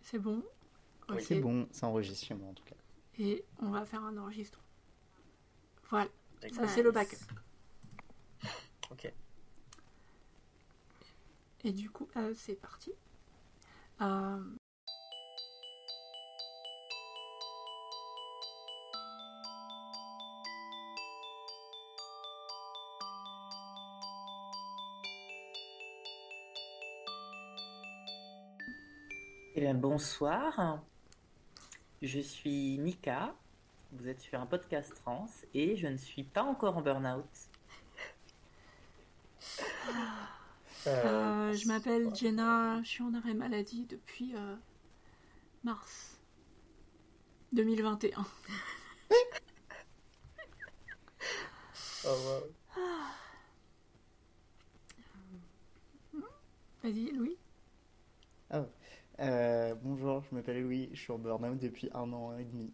C'est bon. Oui. Ok. C'est bon, ça enregistre chez moi en tout cas. Et on va faire un enregistrement. Voilà, ça Excellent. c'est le backup. Ok. Et du coup, c'est parti. Euh, Eh bien, bonsoir, je suis Mika, vous êtes sur un podcast trans et je ne suis pas encore en burn-out. je m'appelle Jenna, je suis en arrêt maladie depuis mars 2021. Oh, wow. Vas-y, Louis. Bonjour, je m'appelle Louis, je suis en burn-out depuis 1 an et demi.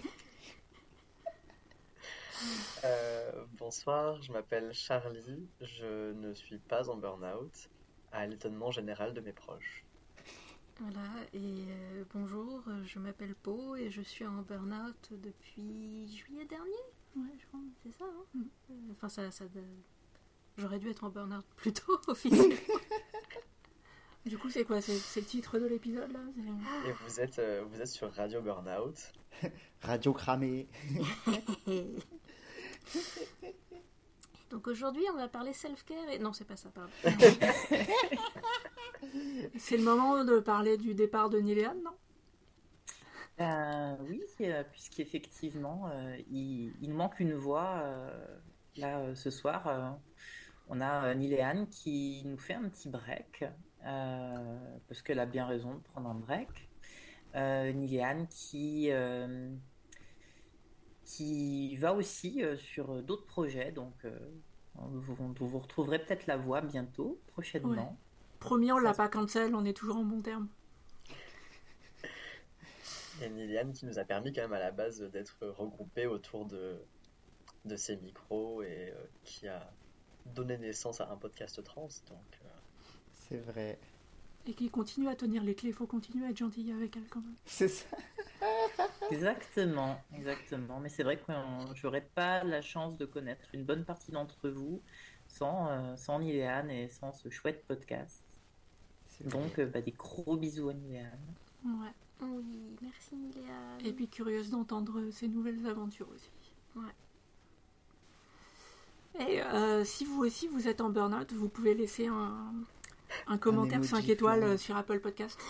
Bonsoir, je m'appelle Charlie, je ne suis pas en burn-out, à l'étonnement général de mes proches. Voilà, et bonjour, je m'appelle Pau et je suis en burn-out depuis juillet dernier. Ouais, je crois, c'est ça, hein. Enfin, j'aurais dû être en burn-out plus tôt, officiellement. Du coup, c'est quoi? C'est le titre de l'épisode là? Et vous êtes sur Radio Burnout. Radio cramée. Donc aujourd'hui, on va parler self-care et... Non, c'est pas ça, pardon. C'est le moment de parler du départ de Niléan, non? Oui, puisqu'effectivement, il nous manque une voix là ce soir. On a Niléane qui nous fait un petit break, parce qu'elle a bien raison de prendre un break. Niléane qui va aussi sur d'autres projets, donc vous retrouverez peut-être la voix bientôt, prochainement. Ouais. Promis, on l'a pas cancel, on est toujours en bon terme. Et Niliane qui nous a permis quand même à la base d'être regroupés autour de ces micros et qui a donné naissance à un podcast trans. Donc, C'est vrai. Et qui continue à tenir les clés, faut continuer à être gentil avec elle quand même. C'est ça. Exactement. Mais c'est vrai que j'aurais pas la chance de connaître une bonne partie d'entre vous sans Niléane et sans ce chouette podcast. Donc, des gros bisous à Niléane. Ouais. Oui, merci Léa. Et puis curieuse d'entendre ses nouvelles aventures aussi. Ouais. Et si vous aussi vous êtes en burn-out, vous pouvez laisser un commentaire emoji 5 étoiles flamme. sur Apple Podcast.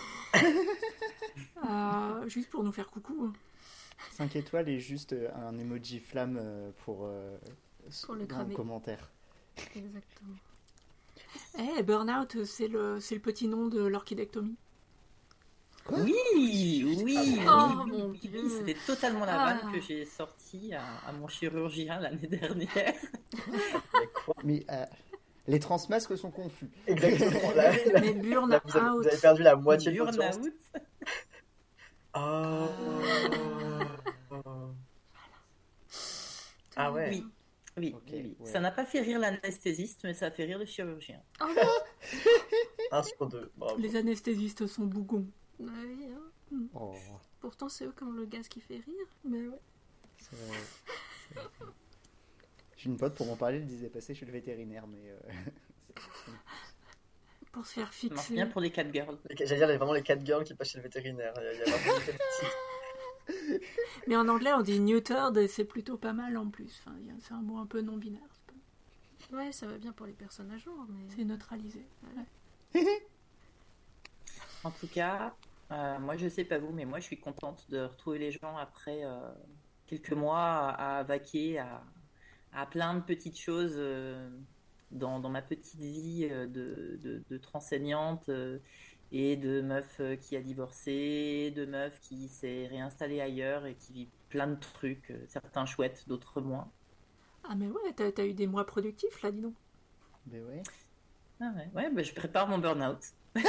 Juste pour nous faire coucou. 5 étoiles et juste un emoji flamme pour le dans cramer. commentaire. Exactement. Burnout, c'est le petit nom de l'orchidectomie. Oui, Oh, mon Dieu. c'était totalement la vanne que j'ai sortie à mon chirurgien l'année dernière. mais quoi? Mais les transmasques sont confus. Exactement. Là, Mais vous burn-out. avez perdu la moitié de votre Burnout. audience. Oh. Ah ouais. Oui. Ok, ouais. Ça n'a pas fait rire l'anesthésiste, mais ça a fait rire le chirurgien. Oh non. 1 sur 2. Bravo. Les anesthésistes sont bougons. Ouais, hein. Oh, Pourtant, c'est eux qui ont le gaz qui fait rire. Mais ouais. c'est vrai. J'ai une pote pour m'en parler, elle disait passer chez le vétérinaire, mais Pour se faire Ça marche fixer. bien pour les 4 girls. J'allais dire, il y a vraiment les 4 girls qui passent chez le vétérinaire. Il y a vraiment des petits. Mais en anglais, on dit neutered et c'est plutôt pas mal en plus. Enfin, c'est un mot un peu non-binaire. Ouais, ça va bien pour les personnes à jour, mais... C'est neutralisé. Ouais. En tout cas, moi je sais pas vous, mais moi je suis contente de retrouver les gens après quelques mois à vaquer à plein de petites choses dans ma petite vie de transeignante et de meuf qui a divorcé, de meuf qui s'est réinstallée ailleurs et qui vit plein de trucs, certains chouettes, d'autres moins. Ah mais ouais, t'as eu des mois productifs là, dis donc. mais ouais. Ah ouais, je prépare mon burn-out. Ah,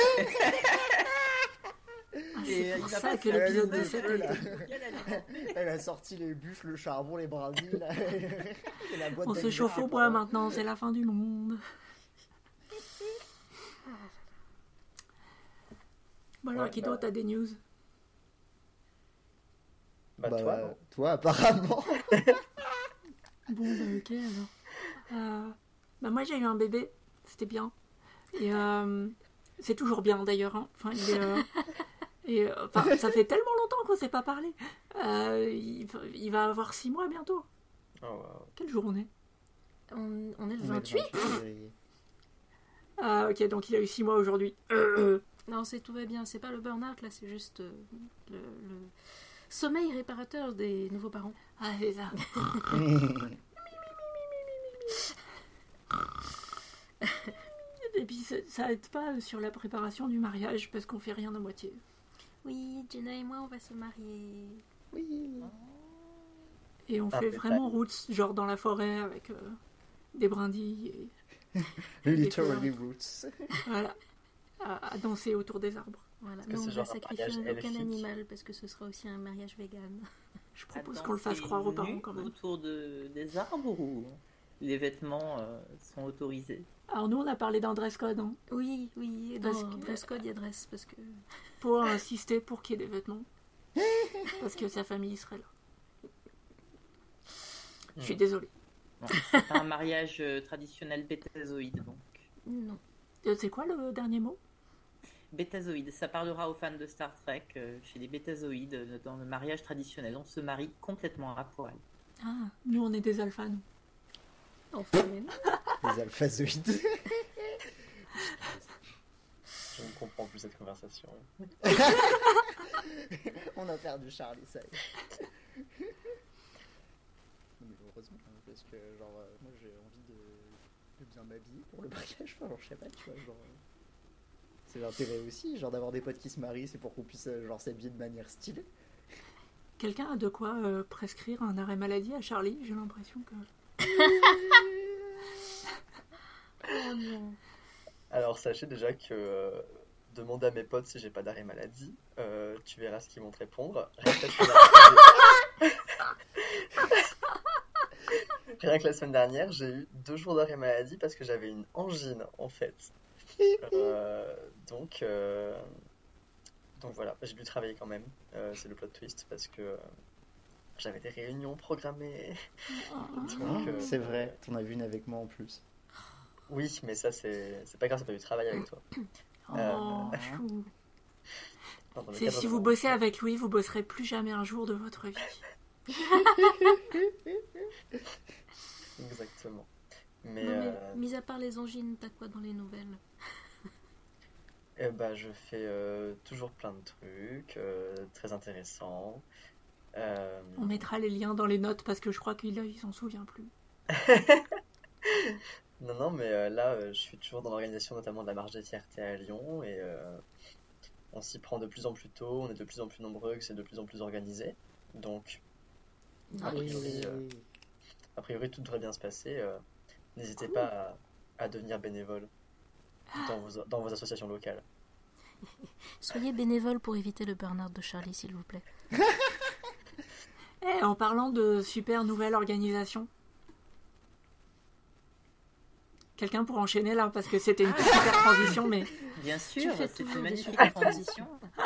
Et c'est pour il va ça pas que faire l'épisode le 17 feu, a là. été... Elle a sorti les bûches, le charbon, les brindilles, là. Et la boîte On se d'anniversaire. chauffe au bois maintenant, c'est la fin du monde. Bon alors, Ouais, Kido, t'as des news? Toi, non. Toi, apparemment. Bon, bah ok alors. Moi j'ai eu un bébé, c'était bien. Et c'est toujours bien d'ailleurs. Hein. Enfin, ça fait tellement longtemps qu'on ne s'est pas parlé. Il va avoir 6 mois bientôt. Oh, wow. Quelle journée? On est le 28. février. Ah ok, donc il a eu 6 mois aujourd'hui. Non, tout va bien. C'est pas le burn-out, là, c'est juste le sommeil réparateur des nouveaux parents. Ah, c'est ça. Et puis ça aide pas sur la préparation du mariage parce qu'on fait rien à moitié. Oui, Jenna et moi, on va se marier. Oui. Et on fait vraiment roots, genre dans la forêt avec des brindilles et Literally roots. voilà, à danser autour des arbres. Voilà. Est-ce que Mais on c'est va genre un sacrifier mariage aucun elfique? animal parce que ce sera aussi un mariage vegan. Je propose Attends, qu'on le fasse c'est croire aux nu parents quand même. Autour des arbres ou les vêtements sont autorisés? Alors nous on a parlé d'un dress code hein, Oui, Parce dans que- dress code, il y a dress parce que... pour insister pour qu'il y ait des vêtements. Parce que sa famille serait là. Je suis désolée. Non, c'est pas un mariage traditionnel bétazoïde, donc. Non. C'est quoi le dernier mot? Bétazoïde, ça parlera aux fans de Star Trek. Chez les bétazoïdes, dans le mariage traditionnel, on se marie complètement à poil. Ah, nous on est des alphas nous. Enfin, mais non. Les alphazoïdes. Je ne comprends plus cette conversation. On a perdu Charlie, ça y est. Non, mais heureusement, hein, parce que genre, moi j'ai envie de bien m'habiller pour le mariage. Enfin, genre, je sais pas, tu vois, genre. C'est l'intérêt aussi, genre d'avoir des potes qui se marient, c'est pour qu'on puisse genre s'habiller de manière stylée. Quelqu'un a de quoi prescrire un arrêt maladie à Charlie? J'ai l'impression que... Oh non. Alors sachez déjà que demander à mes potes si j'ai pas d'arrêt maladie, tu verras ce qu'ils vont te répondre. Rien que la semaine dernière, j'ai eu 2 jours d'arrêt maladie parce que j'avais une angine en fait. Donc voilà, j'ai dû travailler quand même. C'est le plot twist parce que j'avais des réunions programmées. Donc, C'est vrai, t'en as vu une avec moi en plus. Oui, mais ça c'est pas grave, ça pas du travail avec toi. Oh, chou. Dans le C'est cadre si de- vous bossez avec lui, vous bosserez plus jamais un jour de votre vie. Exactement. Mais, Non, mais mis à part les angines, t'as quoi dans les nouvelles? je fais toujours plein de trucs très intéressants. On mettra les liens dans les notes parce que je crois qu'il s'en souvient plus. Non, mais là, je suis toujours dans l'organisation notamment de la marche des fiertés à Lyon et on s'y prend de plus en plus tôt, on est de plus en plus nombreux, que c'est de plus en plus organisé. Donc, a priori, tout devrait bien se passer. N'hésitez pas à devenir bénévole dans vos associations locales. Soyez bénévole pour éviter le burn-out de Charlie, s'il vous plaît. En parlant de super nouvelle organisation, quelqu'un pour enchaîner là parce que c'était une super transition, mais Bien sûr, fais c'est toujours une des magnifique super transition.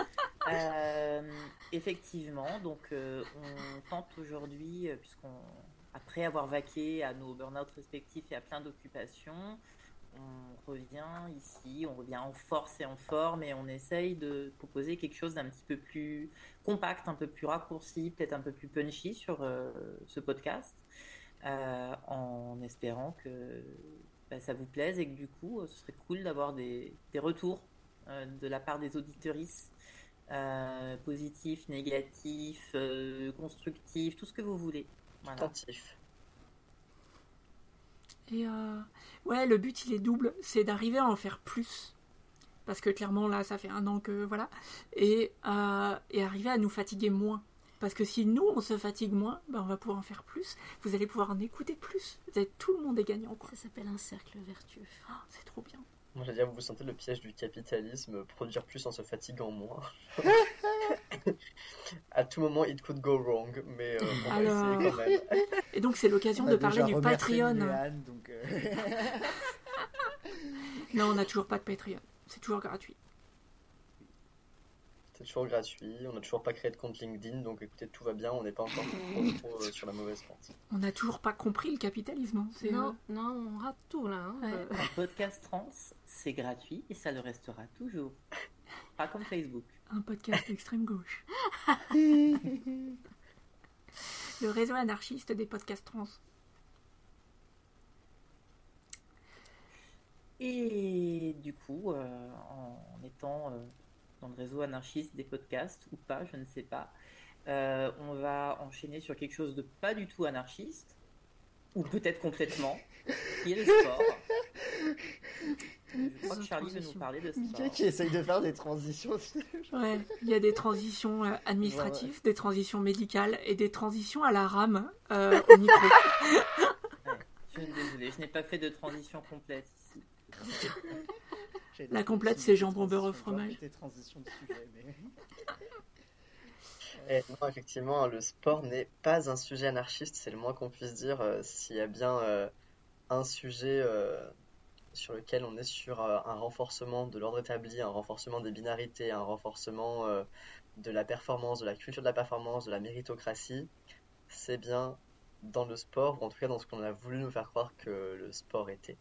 Effectivement, donc on tente aujourd'hui, puisqu'on après avoir vaqué à nos burn-out respectifs et à plein d'occupations, on revient ici, on revient en force et en forme et on essaye de proposer quelque chose d'un petit peu plus compact, un peu plus raccourci, peut-être un peu plus punchy sur ce podcast, en espérant que ça vous plaise et que du coup, ce serait cool d'avoir des retours de la part des auditrices, positifs, négatifs, constructifs, tout ce que vous voulez. Voilà. Attentif. et ouais, le but il est double, c'est d'arriver à en faire plus. Parce que clairement là, ça fait 1 an que voilà, et arriver à nous fatiguer moins. Parce que si nous on se fatigue moins, on va pouvoir en faire plus. Vous allez pouvoir en écouter plus. Tout le monde est gagnant quoi. Ça s'appelle un cercle vertueux. Oh, c'est trop bien. Moi, j'allais dire, vous sentez le piège du capitalisme, produire plus en se fatiguant moins. À tout moment, it could go wrong, mais on va Alors, essayer quand même. Et donc c'est l'occasion On a de parler déjà du remercié Patreon. Mulan, donc, Non, on n'a toujours pas de Patreon. C'est toujours gratuit. C'est toujours gratuit, on n'a toujours pas créé de compte LinkedIn, donc écoutez, tout va bien, on n'est pas encore trop sur la mauvaise pente. On n'a toujours pas compris le capitalisme. Hein. Non, on rate tout là. Hein. Ouais. Un podcast trans, c'est gratuit et ça le restera toujours. Pas comme Facebook. Un podcast d'extrême gauche. Le réseau anarchiste des podcasts trans. Et du coup, en étant dans le réseau anarchiste des podcasts, ou pas, je ne sais pas, on va enchaîner sur quelque chose de pas du tout anarchiste, ou peut-être complètement, qui est le sport. Je crois que Charlie veut nous parler de Mika sport. qui essaye de faire des transitions. Ouais, il y a des transitions administratives, des transitions médicales et des transitions à la rame au micro. Ouais, je suis désolée, je n'ai pas fait de transition complète ici. La complète, c'est jambon beurre au fromage. Des transitions de sujet, mais... Et non, effectivement, le sport n'est pas un sujet anarchiste, c'est le moins qu'on puisse dire. S'il y a bien un sujet sur lequel on est sur un renforcement de l'ordre établi, un renforcement des binarités, un renforcement de la performance, de la culture de la performance, de la méritocratie, c'est bien dans le sport, ou en tout cas dans ce qu'on a voulu nous faire croire que le sport était.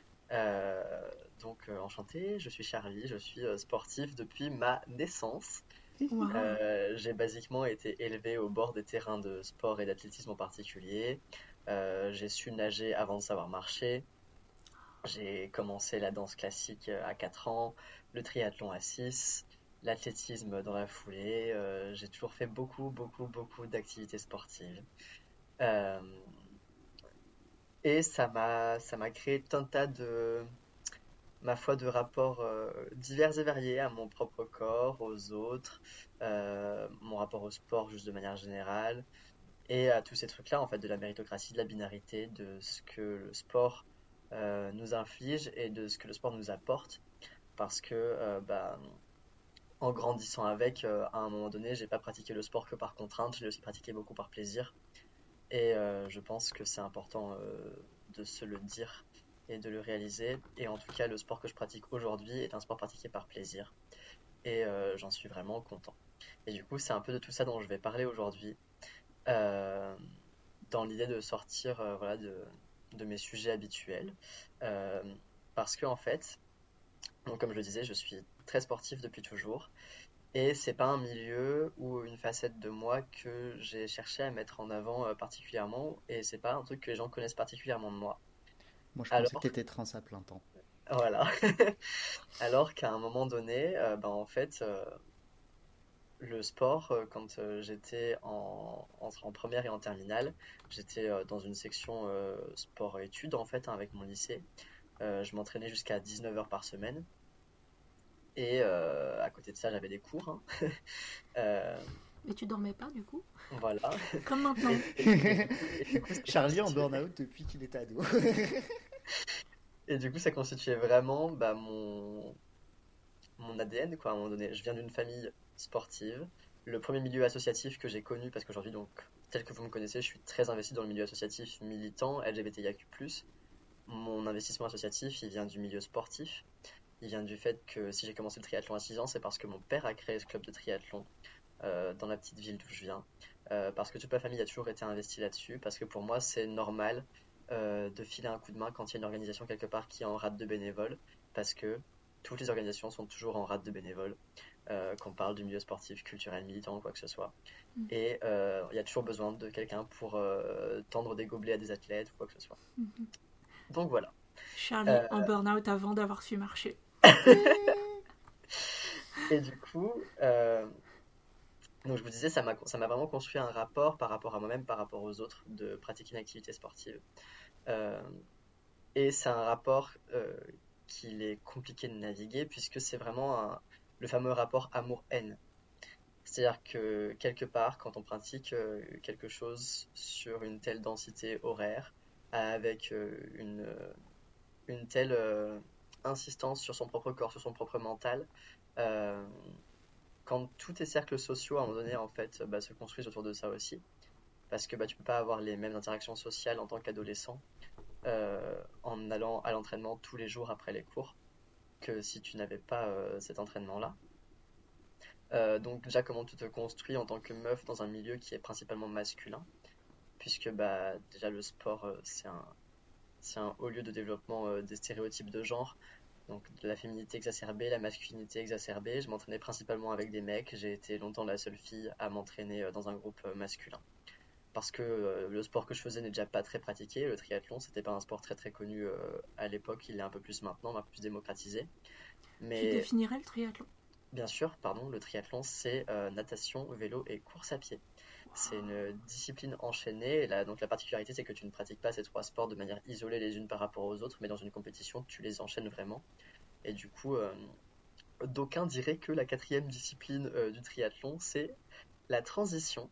Donc enchanté, je suis Charlie, je suis sportif depuis ma naissance. Wow. J'ai basiquement été élevé au bord des terrains de sport et d'athlétisme en particulier. J'ai su nager avant de savoir marcher. J'ai commencé la danse classique à 4 ans, le triathlon à 6, l'athlétisme dans la foulée. J'ai toujours fait beaucoup d'activités sportives. Et ça m'a créé tout un tas de, ma foi, de rapports divers et variés à mon propre corps, aux autres, mon rapport au sport juste de manière générale, et à tous ces trucs-là, en fait, de la méritocratie, de la binarité, de ce que le sport nous inflige et de ce que le sport nous apporte. Parce que, en grandissant avec, à un moment donné, j'ai pas pratiqué le sport que par contrainte, je l'ai aussi pratiqué beaucoup par plaisir. Et je pense que c'est important de se le dire et de le réaliser. Et en tout cas, le sport que je pratique aujourd'hui est un sport pratiqué par plaisir. Et j'en suis vraiment content. Et du coup, c'est un peu de tout ça dont je vais parler aujourd'hui. Dans l'idée de sortir voilà, de mes sujets habituels. Parce que, en fait, donc, comme je le disais, je suis très sportif depuis toujours. Et c'est pas un milieu ou une facette de moi que j'ai cherché à mettre en avant particulièrement, et c'est pas un truc que les gens connaissent particulièrement de moi. Moi, je pensais que t'étais trans à plein temps. Voilà. Alors qu'à un moment donné, en fait, le sport, quand j'étais en première et en terminale, j'étais dans une section sport et études en fait, avec mon lycée. Je m'entraînais jusqu'à 19 heures par semaine. Et à côté de ça, j'avais des cours. Hein. Mais tu dormais pas du coup? Voilà. Comme maintenant. Et du coup, Charlie en burn-out depuis qu'il est ado. Et du coup, ça constituait vraiment mon ADN, quoi, à un moment donné. Je viens d'une famille sportive. Le premier milieu associatif que j'ai connu, parce qu'aujourd'hui, donc, tel que vous me connaissez, je suis très investi dans le milieu associatif militant, LGBTIQ+. Mon investissement associatif, il vient du milieu sportif. Il vient du fait que si j'ai commencé le triathlon à 6 ans, c'est parce que mon père a créé ce club de triathlon dans la petite ville d'où je viens. Parce que toute ma famille a toujours été investie là-dessus. Parce que pour moi, c'est normal de filer un coup de main quand il y a une organisation quelque part qui est en rate de bénévoles. Parce que toutes les organisations sont toujours en rate de bénévoles. Qu'on parle du milieu sportif, culturel, militant ou quoi que ce soit. Et il y a toujours besoin de quelqu'un pour tendre des gobelets à des athlètes ou quoi que ce soit. Donc voilà. Charlie en burn-out avant d'avoir su marcher. Et du coup, donc je vous disais, ça m'a vraiment construit un rapport par rapport à moi-même, par rapport aux autres, de pratiquer une activité sportive. Et c'est un rapport qu'il est compliqué de naviguer, puisque c'est vraiment le fameux rapport amour-haine. C'est-à-dire que quelque part, quand on pratique quelque chose sur une telle densité horaire, avec une telle insistance sur son propre corps, sur son propre mental, quand tous tes cercles sociaux à un moment donné en fait se construisent autour de ça aussi, parce que tu peux pas avoir les mêmes interactions sociales en tant qu'adolescent en allant à l'entraînement tous les jours après les cours que si tu n'avais pas cet entraînement là. Donc déjà, comment tu te construis en tant que meuf dans un milieu qui est principalement masculin, puisque bah, déjà le sport, c'est un haut lieu de développement des stéréotypes de genre, donc de la féminité exacerbée, la masculinité exacerbée. Je m'entraînais principalement avec des mecs, j'ai été longtemps la seule fille à m'entraîner dans un groupe masculin. Parce que le sport que je faisais n'est déjà pas très pratiqué, le triathlon, c'était pas un sport très très connu à l'époque, il est un peu plus maintenant, un peu plus démocratisé. Tu Mais définirais le triathlon? bien sûr, pardon, le triathlon, c'est natation, vélo et course à pied. C'est une discipline enchaînée. Donc la particularité, c'est que tu ne pratiques pas ces trois sports de manière isolée les unes par rapport aux autres, mais dans une compétition, tu les enchaînes vraiment. Et du coup, d'aucuns diraient que la quatrième discipline du triathlon, c'est la transition.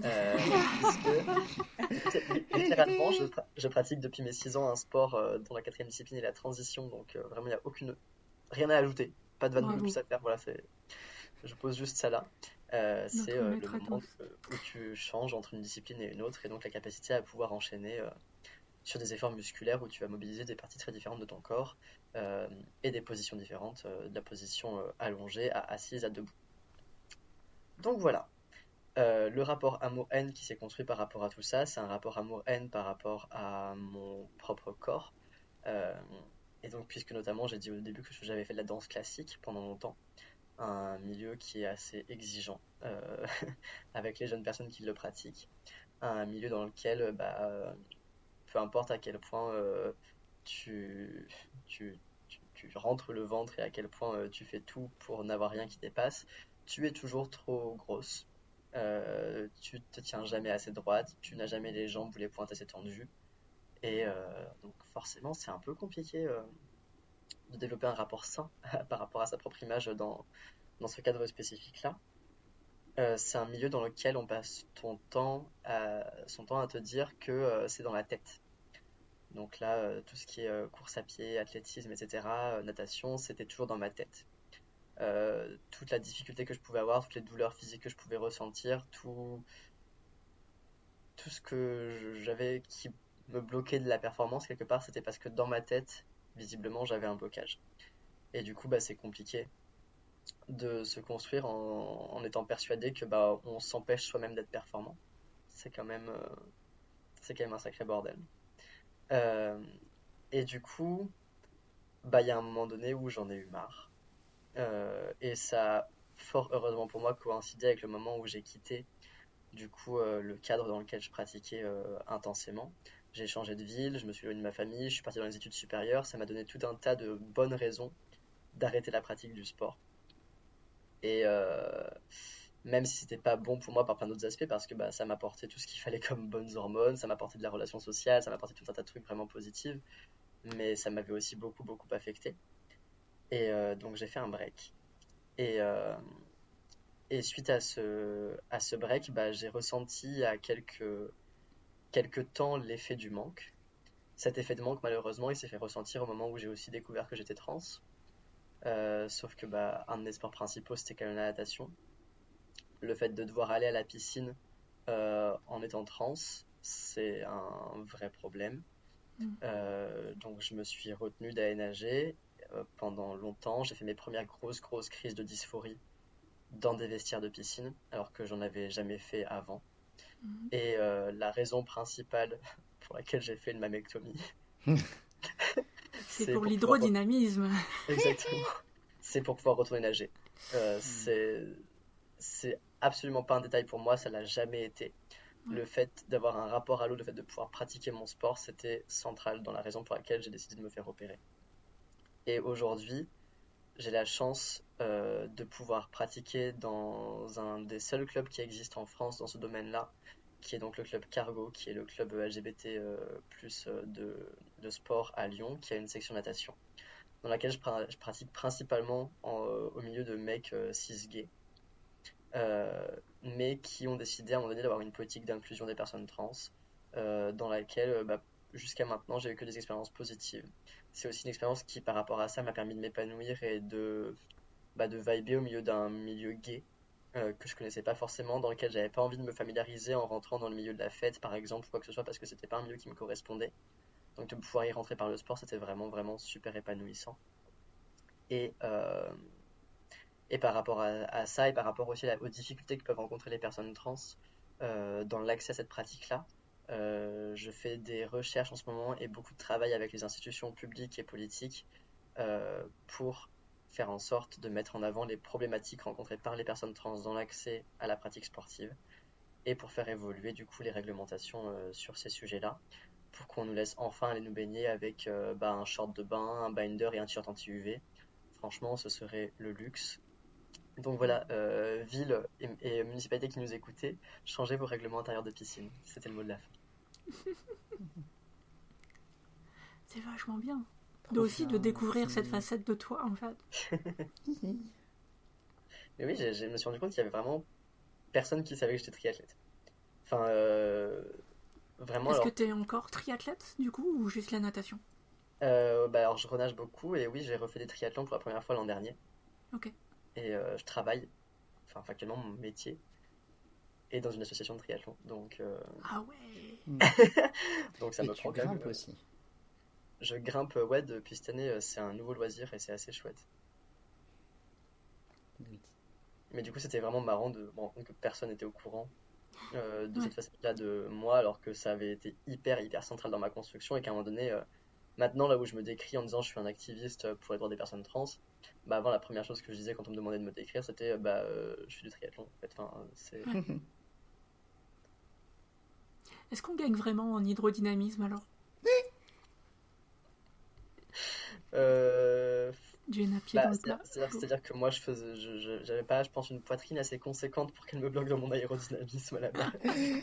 Puisque littéralement, je pratique depuis mes 6 ans un sport dont la quatrième discipline est la transition. Donc vraiment, il n'y a rien à ajouter. Pas de vanne de Bravo. plus à faire. Voilà, je pose juste ça là. C'est Notre le maître à moment tous. où tu changes entre une discipline et une autre, et donc la capacité à pouvoir enchaîner sur des efforts musculaires où tu vas mobiliser des parties très différentes de ton corps et des positions différentes, de la position allongée à assise à debout. Donc voilà. Le rapport amour-haine qui s'est construit par rapport à tout ça, c'est un rapport amour-haine par rapport à mon propre corps. Euh, et donc, puisque notamment j'ai dit au début que j'avais fait de la danse classique pendant longtemps, un milieu qui est assez exigeant avec les jeunes personnes qui le pratiquent, un milieu dans lequel, peu importe à quel point tu, tu, tu rentres le ventre et à quel point tu fais tout pour n'avoir rien qui dépasse, tu es toujours trop grosse. Tu te tiens jamais assez droite, tu n'as jamais les jambes ou les pointes assez tendues. Et donc forcément, c'est un peu compliqué de développer un rapport sain par rapport à sa propre image dans ce cadre spécifique-là. C'est un milieu dans lequel on passe son temps à te dire que c'est dans la tête. Donc là, tout ce qui est course à pied, athlétisme, etc., natation, c'était toujours dans ma tête. Toute la difficulté que je pouvais avoir, toutes les douleurs physiques que je pouvais ressentir, tout ce que j'avais qui me bloquait de la performance quelque part, c'était parce que dans ma tête, visiblement, j'avais un blocage. Et du coup, c'est compliqué de se construire en étant persuadé que on s'empêche soi-même d'être performant. C'est quand même un sacré bordel. Et du coup, il y a un moment donné où j'en ai eu marre. Et ça a fort heureusement pour moi coïncidé avec le moment où j'ai quitté du coup le cadre dans lequel je pratiquais intensément. J'ai changé de ville, je me suis éloigné de ma famille, je suis parti dans les études supérieures, ça m'a donné tout un tas de bonnes raisons d'arrêter la pratique du sport. Et même si c'était pas bon pour moi par plein d'autres aspects, parce que ça m'apportait tout ce qu'il fallait comme bonnes hormones, ça m'apportait de la relation sociale, ça m'apportait tout un tas de trucs vraiment positifs, mais ça m'avait aussi beaucoup beaucoup affecté. Et donc j'ai fait un break. Et suite à ce break, j'ai ressenti à quelques temps l'effet du manque. Cet effet de manque, malheureusement, il s'est fait ressentir au moment où j'ai aussi découvert que j'étais trans. Sauf que un de mes sports principaux, c'était quand même la natation. Le fait de devoir aller à la piscine en étant trans, c'est un vrai problème. Donc je me suis retenu d'aller nager pendant longtemps. J'ai fait mes premières grosses crises de dysphorie dans des vestiaires de piscine, alors que j'en avais jamais fait avant. Et la raison principale pour laquelle j'ai fait une mammectomie, c'est pour l'hydrodynamisme. Exactement. C'est pour pouvoir retourner nager. C'est absolument pas un détail pour moi, ça l'a jamais été. Le fait d'avoir un rapport à l'eau, le fait de pouvoir pratiquer mon sport, c'était central dans la raison pour laquelle j'ai décidé de me faire opérer. Et aujourd'hui, j'ai la chance de pouvoir pratiquer dans un des seuls clubs qui existent en France dans ce domaine-là, qui est donc le club Cargo, qui est le club LGBT de sport à Lyon, qui a une section natation, dans laquelle je pratique principalement au milieu de mecs cis-gays, mais qui ont décidé à un moment donné d'avoir une politique d'inclusion des personnes trans, dans laquelle jusqu'à maintenant j'ai eu que des expériences positives. C'est aussi une expérience qui par rapport à ça m'a permis de m'épanouir et de vibrer au milieu d'un milieu gay que je connaissais pas forcément, dans lequel j'avais pas envie de me familiariser en rentrant dans le milieu de la fête par exemple, ou quoi que ce soit, parce que c'était pas un milieu qui me correspondait. Donc de pouvoir y rentrer par le sport, c'était vraiment super épanouissant. Et Et par rapport à ça, et par rapport aussi aux difficultés que peuvent rencontrer les personnes trans dans l'accès à cette pratique-là, je fais des recherches en ce moment et beaucoup de travail avec les institutions publiques et politiques pour faire en sorte de mettre en avant les problématiques rencontrées par les personnes trans dans l'accès à la pratique sportive et pour faire évoluer du coup les réglementations sur ces sujets-là, pour qu'on nous laisse enfin aller nous baigner avec un short de bain, un binder et un t-shirt anti-UV. Franchement, ce serait le luxe. Donc voilà, ville et municipalité qui nous écoutaient, changez vos règlements intérieurs de piscine. C'était le mot de la fin. C'est vachement bien. Aussi de découvrir cette facette de toi, en fait. Mais oui, je me suis rendu compte qu'il y avait vraiment personne qui savait que j'étais triathlète. Enfin, vraiment. Est-ce que t'es encore triathlète, du coup, ou juste la natation? Alors, je renage beaucoup, et oui, j'ai refait des triathlons pour la première fois l'an dernier. Ok. Et je travaille, enfin, factuellement, mon métier est dans une association de triathlon. Donc, Ah ouais. donc ça Et me tu prend quand même. grimpes aussi. Je grimpe, ouais, depuis cette année, c'est un nouveau loisir et c'est assez chouette. Oui. Mais du coup, c'était vraiment marrant de me rendre compte que personne n'était au courant de cette facette-là de moi, alors que ça avait été hyper central dans ma construction et qu'à un moment donné, maintenant, là où je me décris en disant je suis un activiste pour les droits des personnes trans, avant, la première chose que je disais quand on me demandait de me décrire, c'était je suis du triathlon, en fait. Enfin, c'est... Est-ce qu'on gagne vraiment en hydrodynamisme, alors? Du napier dans le plat. C'est-à-dire que moi, j'avais pas, je pense, une poitrine assez conséquente pour qu'elle me bloque dans mon aérodynamisme là-bas.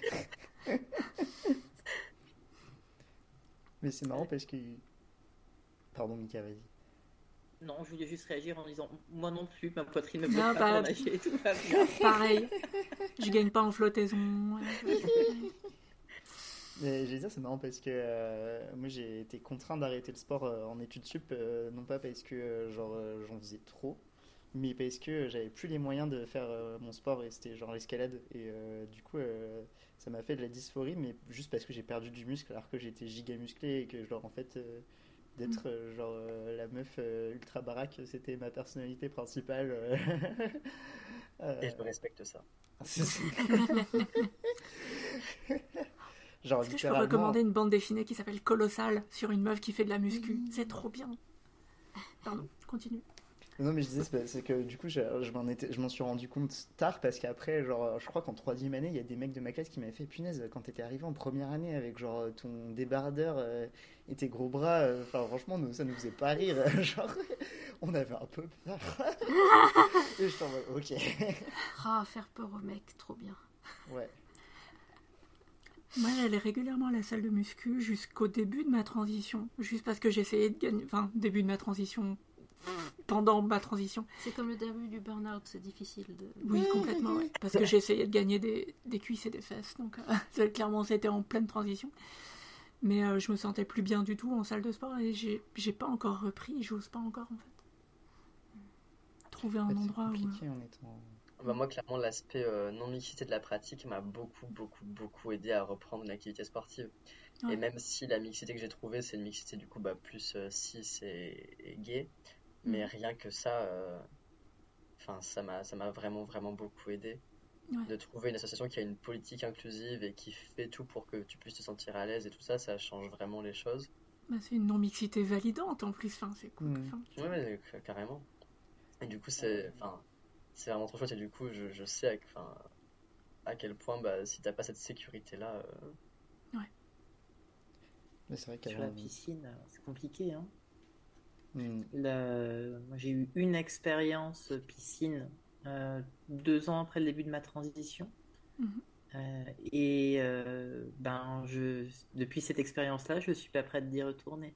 Mais c'est marrant parce que... Pardon, Mika, vas-y. Non, je voulais juste réagir en disant moi non plus, ma poitrine me bloque pas pour nager et tout va bien. Pareil, je gagne pas en flottaison. Mais je veux dire, c'est marrant parce que moi j'ai été contraint d'arrêter le sport en études sup, non pas parce que j'en faisais trop, mais parce que j'avais plus les moyens de faire mon sport et c'était genre l'escalade. Et du coup, ça m'a fait de la dysphorie, mais juste parce que j'ai perdu du muscle alors que j'étais giga musclé et que, genre, en fait, d'être la meuf ultra baraque, c'était ma personnalité principale. Et je respecte ça. Genre, est-ce que je peux recommander une bande dessinée qui s'appelle Colossal sur une meuf qui fait de la muscu? C'est trop bien. Pardon, continue. Non, mais je disais, c'est que du coup, je m'en suis rendu compte tard parce qu'après, genre, je crois qu'en troisième année, il y a des mecs de ma classe qui m'avaient fait punaise quand t'étais arrivé en première année avec genre ton débardeur et tes gros bras. Enfin, franchement, ça nous faisait pas rire. Genre, on avait un peu peur. Et je t'en mode, ok. Faire peur aux mecs, trop bien. Ouais. Moi, j'allais régulièrement à la salle de muscu jusqu'au début de ma transition. Juste parce que j'essayais de gagner... Enfin, début de ma transition... Pendant ma transition. C'est comme le début du burn-out, c'est difficile de... Oui, complètement, ouais. Parce que j'essayais de gagner des cuisses et des fesses. Donc, clairement, c'était en pleine transition. Mais je me sentais plus bien du tout en salle de sport et j'ai pas encore repris. J'ose pas encore, en fait. Trouver un endroit où... Moi, clairement, l'aspect non-mixité de la pratique m'a beaucoup aidé à reprendre une activité sportive. Ouais. Et même si la mixité que j'ai trouvée, c'est une mixité du coup plus cis et gay, mais rien que ça, ça m'a vraiment beaucoup aidé de trouver une association qui a une politique inclusive et qui fait tout pour que tu puisses te sentir à l'aise et tout ça, ça change vraiment les choses. C'est une non-mixité validante en plus, c'est cool. Ouais, carrément. Et du coup, c'est vraiment trop chouette et du coup, je sais à quel point si t'as pas cette sécurité-là... Mais c'est vrai sur la piscine, c'est compliqué. Hein. Moi, j'ai eu une expérience piscine 2 ans après le début de ma transition. Et depuis cette expérience-là, je suis pas prête d'y retourner.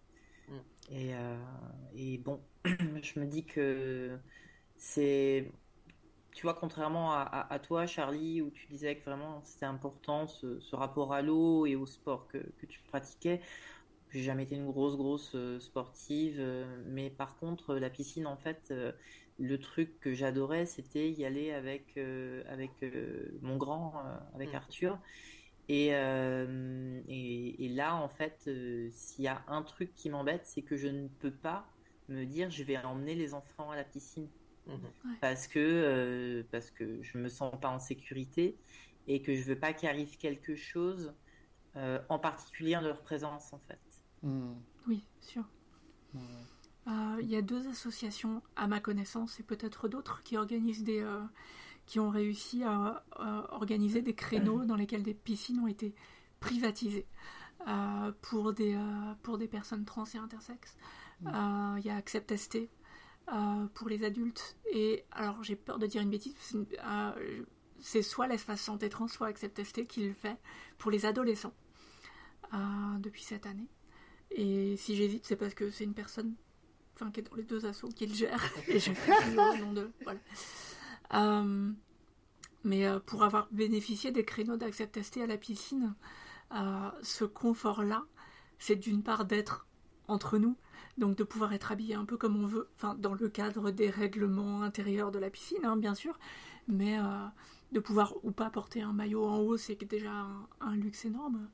Et bon, je me dis que c'est... Tu vois, contrairement à toi, Charlie, où tu disais que vraiment c'était important ce rapport à l'eau et au sport que tu pratiquais. J'ai jamais été une grosse sportive, mais par contre, la piscine, en fait, le truc que j'adorais, c'était y aller avec mon grand, avec Arthur. Et là, en fait, s'il y a un truc qui m'embête, c'est que je ne peux pas me dire je vais emmener les enfants à la piscine. parce que je me sens pas en sécurité et que je veux pas qu'il arrive quelque chose, en particulier en leur présence en fait. Oui, sûr. Il y a 2 associations à ma connaissance et peut-être d'autres qui organisent qui ont réussi à organiser des créneaux dans lesquels des piscines ont été privatisées pour des personnes trans et intersexes. Il y a Accept ST pour les adultes, et alors j'ai peur de dire une bêtise, c'est soit l'espace santé trans, soit Accept ST qui le fait pour les adolescents depuis cette année. Et si j'hésite, c'est parce que c'est une personne qui est dans les 2 assos qui le gère, et je fais le nom de... Voilà. Mais pour avoir bénéficié des créneaux d'Accept ST à la piscine, ce confort-là, c'est d'une part d'être entre nous, donc de pouvoir être habillé un peu comme on veut, dans le cadre des règlements intérieurs de la piscine, hein, bien sûr, mais de pouvoir ou pas porter un maillot en haut, c'est déjà un luxe énorme,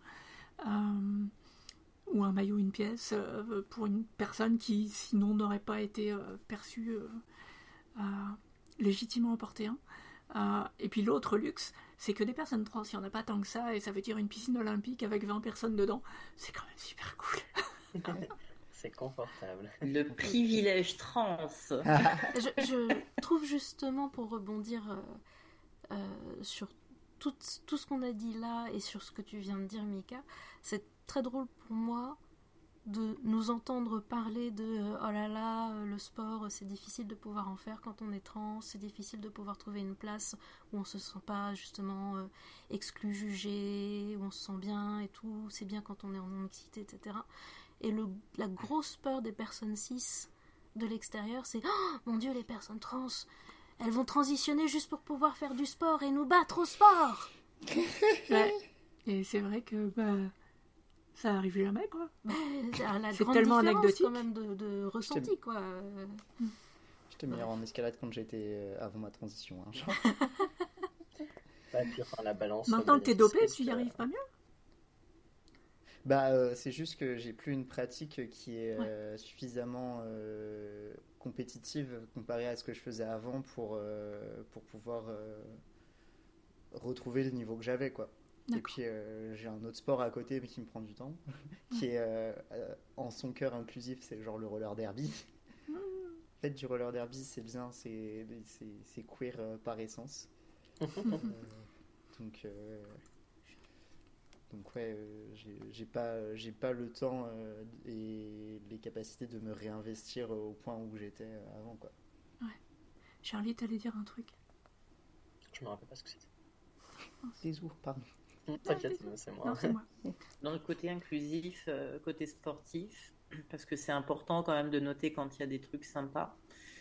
ou un maillot, une pièce, pour une personne qui sinon n'aurait pas été perçue légitimement en porter un. Et puis l'autre luxe, c'est que des personnes trans, il n'y en a pas tant que ça, et ça veut dire une piscine olympique avec 20 personnes dedans, c'est quand même super cool. C'est confortable. Le privilège trans. Je trouve justement, pour rebondir sur tout ce qu'on a dit là et sur ce que tu viens de dire, Mika, c'est très drôle pour moi de nous entendre parler de oh là là, le sport, c'est difficile de pouvoir en faire quand on est trans, c'est difficile de pouvoir trouver une place où on se sent pas justement exclu, jugé, où on se sent bien et tout, c'est bien quand on est en non-mixité, etc. Et la grosse peur des personnes cis de l'extérieur, c'est oh mon Dieu, les personnes trans, elles vont transitionner juste pour pouvoir faire du sport et nous battre au sport. Ouais. Et c'est vrai que ça arrive jamais, quoi. C'est tellement anecdotique quand même de ressenti, quoi. J'étais meilleur en escalade quand j'étais avant ma transition. Hein, puis la balance. Maintenant que t'es dopé, tu y arrives pas mieux. C'est juste que j'ai plus une pratique qui est suffisamment compétitive comparée à ce que je faisais avant pour pouvoir retrouver le niveau que j'avais, quoi. Et puis j'ai un autre sport à côté mais qui me prend du temps, qui est en son cœur inclusif, c'est genre le roller derby. En fait, du roller derby, c'est bien, c'est queer par essence. Donc ouais, j'ai pas le temps et les capacités de me réinvestir au point où j'étais avant, quoi. Ouais. Charlie, t'allais dire un truc. Je me rappelle pas ce que c'était. Désolé, pardon. T'inquiète, c'est moi. Non, c'est moi. Dans le côté inclusif, côté sportif, parce que c'est important quand même de noter quand il y a des trucs sympas.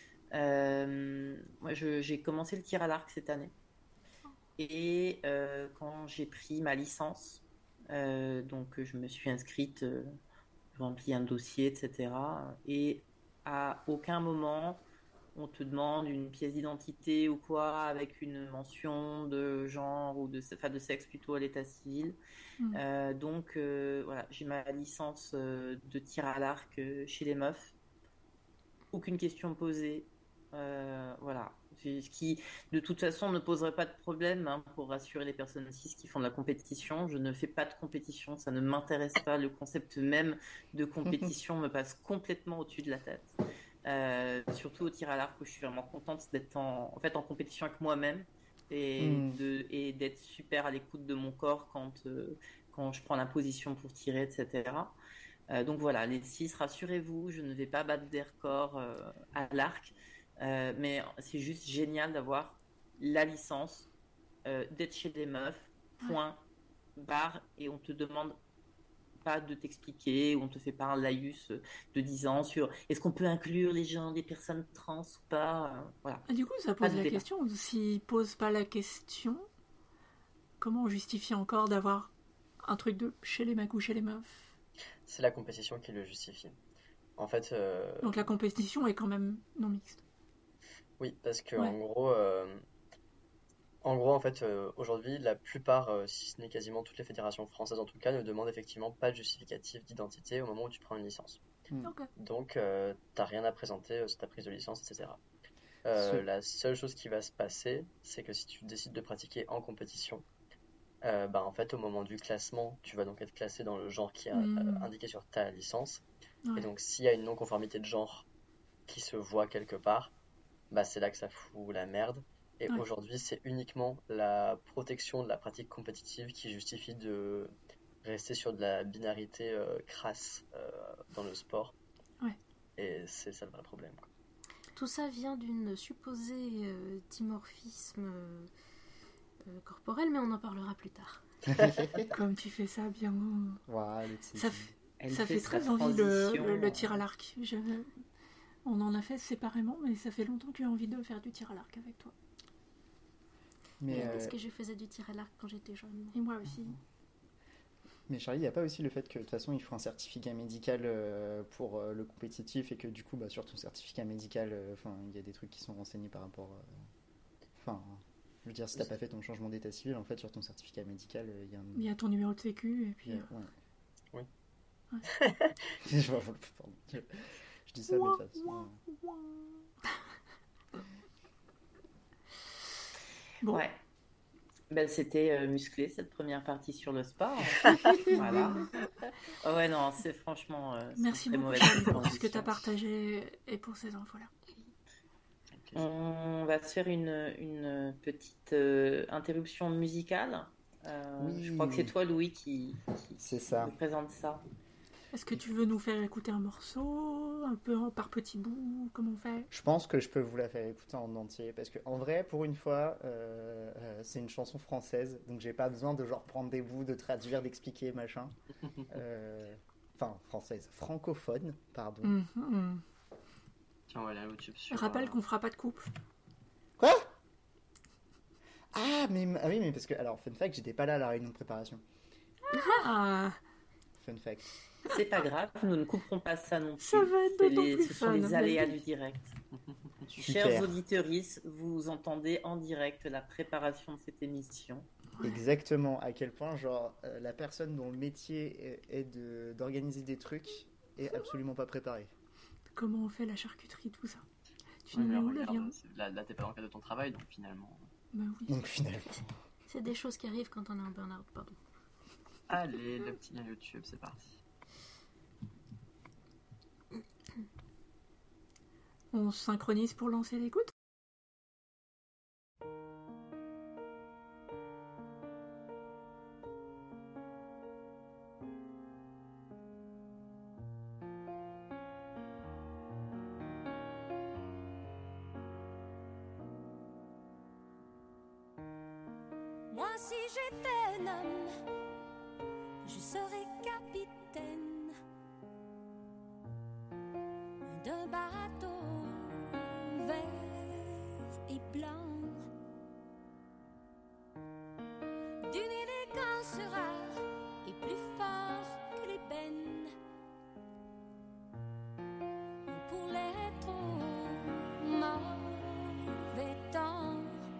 Moi, j'ai commencé le tir à l'arc cette année. Et quand j'ai pris ma licence, donc je me suis inscrite, rempli un dossier, etc. Et à aucun moment on te demande une pièce d'identité ou quoi avec une mention de genre ou de sexe plutôt à l'état civil. Donc voilà, j'ai ma licence de tir à l'arc chez les meufs. Aucune question posée. Voilà. Ce qui, de toute façon, ne poserait pas de problème, hein, pour rassurer les personnes cis qui font de la compétition. Je ne fais pas de compétition, ça ne m'intéresse pas. Le concept même de compétition me passe complètement au-dessus de la tête. Surtout au tir à l'arc où je suis vraiment contente d'être en compétition avec moi-même et d'être super à l'écoute de mon corps quand je prends la position pour tirer, etc. Donc voilà, les cis, rassurez-vous, je ne vais pas battre des records à l'arc. Mais c'est juste génial d'avoir la licence, d'être chez des meufs, point, barre, et on te demande pas de t'expliquer, ou on te fait pas un laïus de 10 ans sur est-ce qu'on peut inclure les personnes trans ou pas, voilà. Du coup, ça pose la question. S'ils posent pas la question, comment on justifie encore d'avoir un truc de chez les mecs ou chez les meufs? C'est la compétition qui le justifie. En fait. Donc la compétition est quand même non mixte. Oui, parce que en gros, en fait, aujourd'hui, la plupart, si ce n'est quasiment toutes les fédérations françaises en tout cas, ne demandent effectivement pas de justificatif d'identité au moment où tu prends une licence. Okay. Donc, t'as rien à présenter sur ta prise de licence, etc. La seule chose qui va se passer, c'est que si tu décides de pratiquer en compétition, en fait, au moment du classement, tu vas donc être classé dans le genre qui est indiqué sur ta licence. Ouais. Et donc, s'il y a une non-conformité de genre qui se voit quelque part, c'est là que ça fout la merde. Et Ouais. aujourd'hui, c'est uniquement la protection de la pratique compétitive qui justifie de rester sur de la binarité crasse dans le sport. Ouais. Et c'est ça le vrai problème, quoi. Tout ça vient d'une supposée dimorphisme corporel, mais on en parlera plus tard. Comme tu fais ça bien. Voilà, Ça fait sa très envie transition. le tir à l'arc. On en a fait séparément, mais ça fait longtemps que j'ai envie de faire du tir à l'arc avec toi. Mais, Parce que je faisais du tir à l'arc quand j'étais jeune. Et moi aussi. mais Charlie, il n'y a pas aussi le fait que de toute façon il faut un certificat médical pour le compétitif et que du coup sur ton certificat médical, il y a des trucs qui sont renseignés par rapport. Je veux dire, si t'as pas fait ton changement d'état civil, en fait sur ton certificat médical, il y a un. Il y a ton numéro de sécu et puis. Ouais. Oui. Ouais. Pardon. Je dis ça de toute façon. Bon. Ouais. C'était musclé cette première partie sur le sport. Voilà. Oh ouais, non, c'est franchement. C'est Merci une très beaucoup mauvaise Charlie, pour ce que tu transition. as partagé et pour ces infos-là. On va se faire une petite interruption musicale. Oui. Je crois que c'est toi, Louis, qui C'est ça. nous présente ça. Est-ce que tu veux nous faire écouter un morceau, un peu par petits bouts, comment on fait? Je pense que je peux vous la faire écouter en entier parce que en vrai, pour une fois, c'est une chanson française, donc j'ai pas besoin de prendre des bouts, de traduire, d'expliquer, machin. Française, francophone, pardon. Mhm. Tiens, on va aller à YouTube sur. Rappelle qu'on fera pas de couple. Quoi? Ah oui, mais parce que alors fun fact, j'étais pas là à la réunion de préparation. Ah, Fun fact. C'est pas grave, nous ne couperons pas ça non plus. Ça va être d'autant plus Ce sont fun. les aléas du direct. Super. Chers auditeuristes, vous entendez en direct la préparation de cette émission. Exactement. À quel point la personne dont le métier est d'organiser des trucs est absolument pas préparée. comment on fait la charcuterie, tout ça. Tu Ouais, nous mais mets où le regarde, lien? là, t'es pas dans le cadre de ton travail, donc finalement. Bah oui. Donc finalement. C'est des choses qui arrivent quand on est en burn-out, pardon. Allez, le petit lien YouTube, c'est parti. On se synchronise pour lancer l'écoute? Moi, si j'étais un homme, je serais capitaine d'un bateau vert et blanc, d'une élégance rare et plus fort que l'ébène, pour l'être au mauvais temps.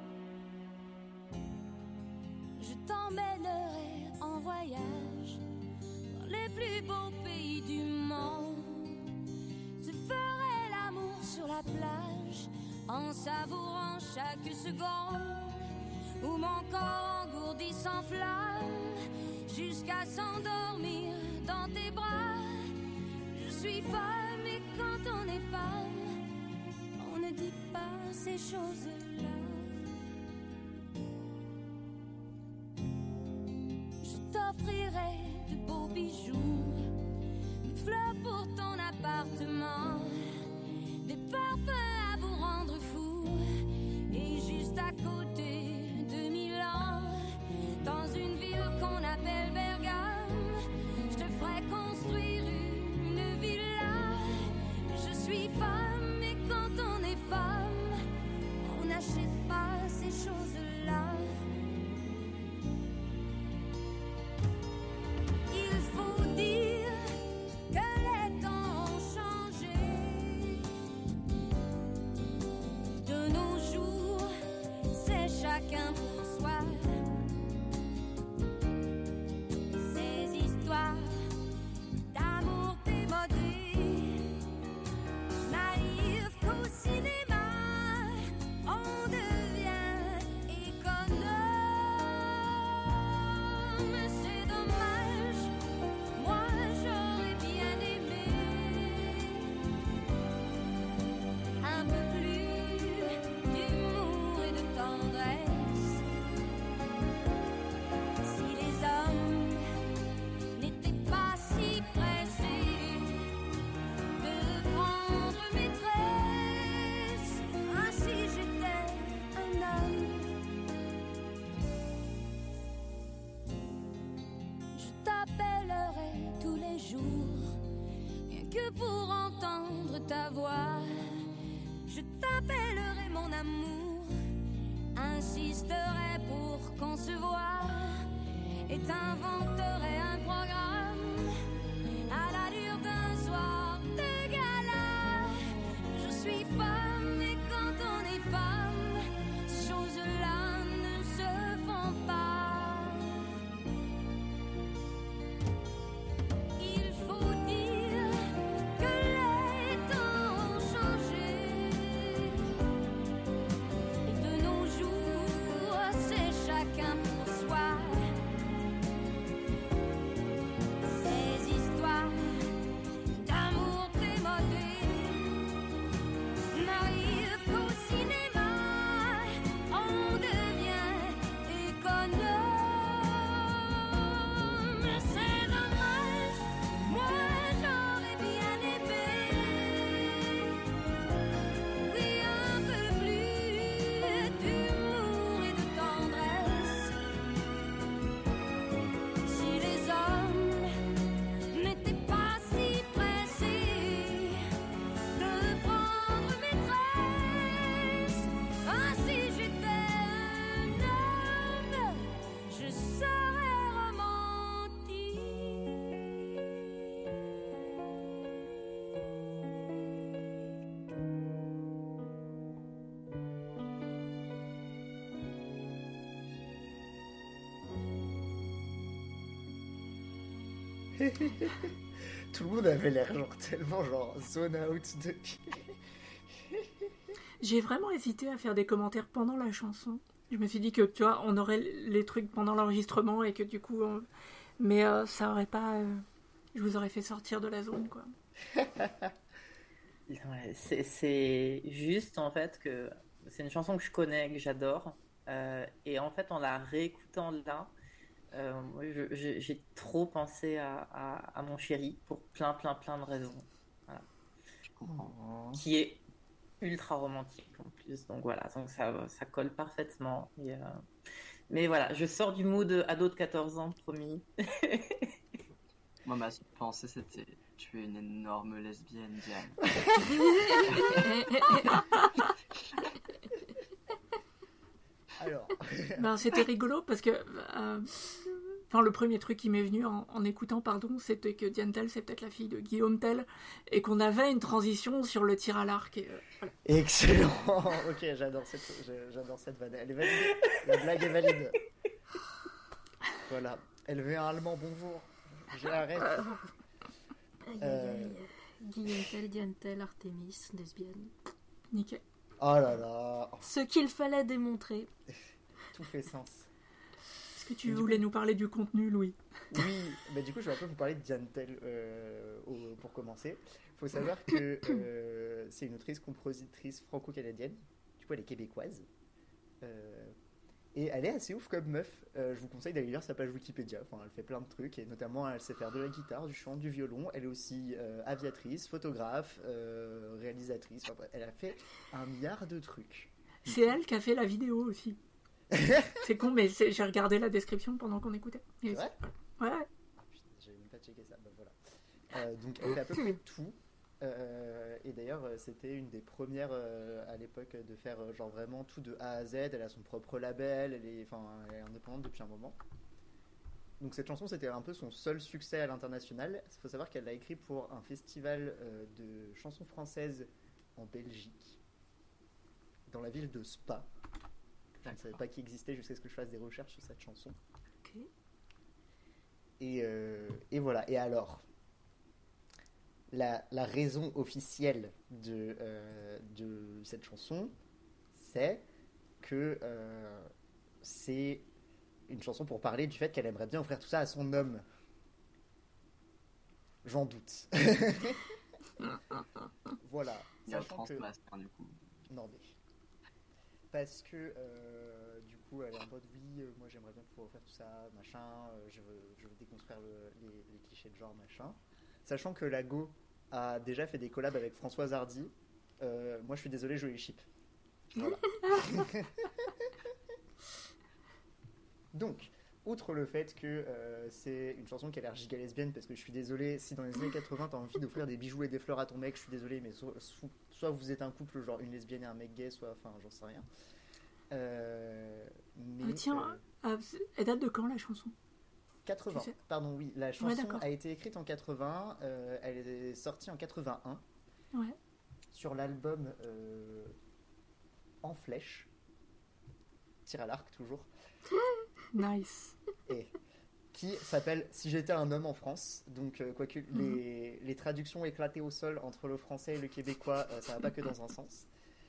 Je t'emmènerai en voyage dans les plus beaux pays du monde. Je ferai l'amour sur la plage en savourant chaque seconde où mon corps engourdi s'enflamme jusqu'à s'endormir dans tes bras. Je suis femme et quand on est femme, on ne dit pas ces choses-là. T'offrirai de beaux bijoux, des fleurs pour ton appartement, des parfums à vous rendre fou. Et juste à côté de Milan, dans une ville qu'on appelle Bergame, je te ferai construire une villa. Je suis femme et quand on est femme, on ta voix. Je t'appellerai mon amour, insisterai pour qu'on se voie et t'inventerai un programme à l'allure d'un soir de gala. Je suis femme et quand on est femme, ces choses-là ne se font pas. Il faut dire que les temps ont changé et de nos jours c'est chacun pour soi. Ces histoires d'amour démodé n'arrivent qu'au cinéma. On devient économe, mais c'est dommage. Moi j'aurais bien aimé, oui, un peu plus d'humour et de tendresse. Si les hommes n'étaient pas si pressés de prendre maîtresse, ah, si j'étais un homme, je serais romantique. Tout le monde avait l'air genre tellement genre zone out de... J'ai vraiment hésité à faire des commentaires pendant la chanson. Je me suis dit que, tu vois, on aurait les trucs pendant l'enregistrement et que du coup... Mais ça aurait pas... Je vous aurais fait sortir de la zone, quoi. Ouais, c'est juste en fait que c'est une chanson que je connais, que j'adore. Et en fait, en la réécoutant là, moi, j'ai trop pensé à mon chéri pour plein de raisons. Voilà. Je comprends. Qui est ultra romantique en plus. Donc voilà, donc ça colle parfaitement. Mais voilà, je sors du mood ado de 14 ans, promis. Moi, ma seule pensée, c'était tu es une énorme lesbienne, Diane. Alors, Ben, c'était rigolo parce que... Enfin, le premier truc qui m'est venu en écoutant, pardon, c'était que Diane Tell, c'est peut-être la fille de Guillaume Tell, et qu'on avait une transition sur le tir à l'arc. Et, voilà. excellent. Ok, j'adore cette vanne. Elle est validée. La blague est valide. Voilà. Elle veut un allemand, bonjour. J'arrête. Aïe, aïe, aïe. Guillaume Tell, Diane Tell, Artemis, lesbienne. Nickel. Oh là là. Ce qu'il fallait démontrer. Tout fait sens. Est-ce que tu voulais nous parler du contenu, Louis? Oui, bah du coup, je vais un peu vous parler de Diane Tell pour commencer. Il faut savoir que c'est une autrice-compositrice franco-canadienne. Du coup, elle est québécoise. Et elle est assez ouf comme meuf. Je vous conseille d'aller lire sa page Wikipédia. Enfin, elle fait plein de trucs. Et notamment, elle sait faire de la guitare, du chant, du violon. Elle est aussi aviatrice, photographe, réalisatrice. Enfin, bref, elle a fait un milliard de trucs. C'est elle qui a fait la vidéo aussi. C'est con, mais j'ai regardé la description pendant qu'on écoutait. C'est vrai ? Ouais. Ah putain, j'avais même pas checké ça. Bah voilà. Donc elle fait à peu près tout. Et d'ailleurs, c'était une des premières à l'époque de faire genre vraiment tout de A à Z. Elle a son propre label. Elle est indépendante depuis un moment. Donc cette chanson, c'était un peu son seul succès à l'international. Il faut savoir qu'elle l'a écrit pour un festival de chansons françaises en Belgique, dans la ville de Spa. Je ne savais pas qu'il existait jusqu'à ce que je fasse des recherches sur cette chanson. Ok. Et voilà. Et alors, la raison officielle de cette chanson, c'est que c'est une chanson pour parler du fait qu'elle aimerait bien offrir tout ça à son homme. J'en doute. Voilà. Il y a le Sachant que... transmaster, du coup. Non mais... Parce que du coup elle est en mode oui, moi j'aimerais bien pouvoir faire tout ça, machin, je veux déconstruire les clichés de genre, machin. Sachant que la Go a déjà fait des collabs avec Françoise Hardy, moi je suis désolé, je les ship. Voilà. Donc, outre le fait que c'est une chanson qui a l'air giga lesbienne, parce que je suis désolé, si dans les années 80 t'as envie d'offrir des bijoux et des fleurs à ton mec, je suis désolé, mais soit vous êtes un couple, genre une lesbienne et un mec gay, soit, enfin, j'en sais rien. Mais, Tiens, elle date de quand la chanson? 80, tu sais pardon, oui, la chanson d'accord. a été écrite en 80, elle est sortie en 81 Ouais. sur l'album En Flèche, tir à l'arc toujours, Nice. et qui s'appelle Si j'étais un homme en France. Donc, quoique les traductions éclatées au sol entre le français et le québécois, ça va pas que dans un sens.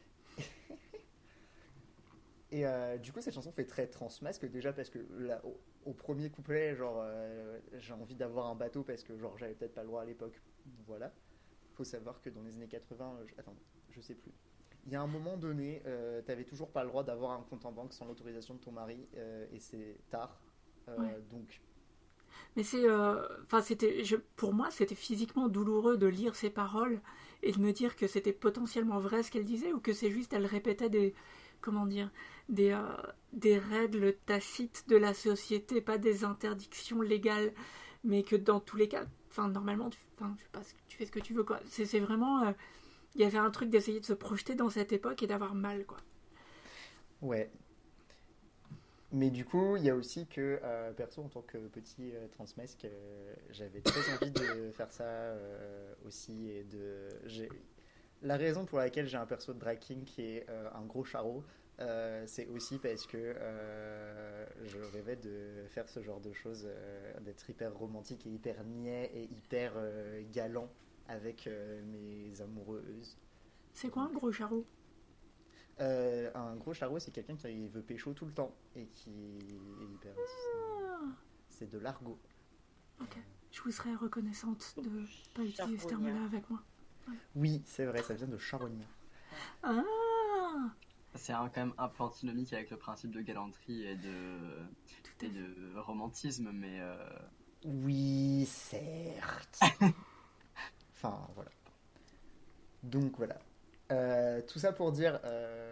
Et du coup, cette chanson fait très transmasque, déjà parce que là, au premier couplet, genre, j'ai envie d'avoir un bateau parce que genre j'avais peut-être pas le droit à l'époque. Voilà. Faut savoir que dans les années 80, attends, je sais plus. Il y a un moment donné, t'avais toujours pas le droit d'avoir un compte en banque sans l'autorisation de ton mari, et c'est tard. Ouais. Donc, Mais pour moi, c'était physiquement douloureux de lire ces paroles et de me dire que c'était potentiellement vrai ce qu'elle disait ou que c'est juste elle répétait des règles tacites de la société, pas des interdictions légales, mais que dans tous les cas, normalement, tu fais ce que tu veux, quoi. C'est vraiment, il y avait un truc d'essayer de se projeter dans cette époque et d'avoir mal, quoi. ouais. Mais du coup, il y a aussi que, perso, en tant que petit transmasque, j'avais très envie de faire ça aussi. La raison pour laquelle j'ai un perso de drag king qui est un gros charreau, c'est aussi parce que je rêvais de faire ce genre de choses, d'être hyper romantique et hyper niais et hyper galant avec mes amoureuses. C'est quoi un gros charreau? Un gros charreau, c'est quelqu'un qui veut pécho tout le temps et qui est hyper... C'est de l'argot. Ok. Je vous serais reconnaissante de pas utiliser ce terme-là avec moi. Oui, c'est vrai, ça vient de charognard. Ah. C'est quand même un peu antinomique avec le principe de galanterie et de romantisme, mais... Oui, certes. Enfin, voilà. Donc, voilà. Tout ça pour dire,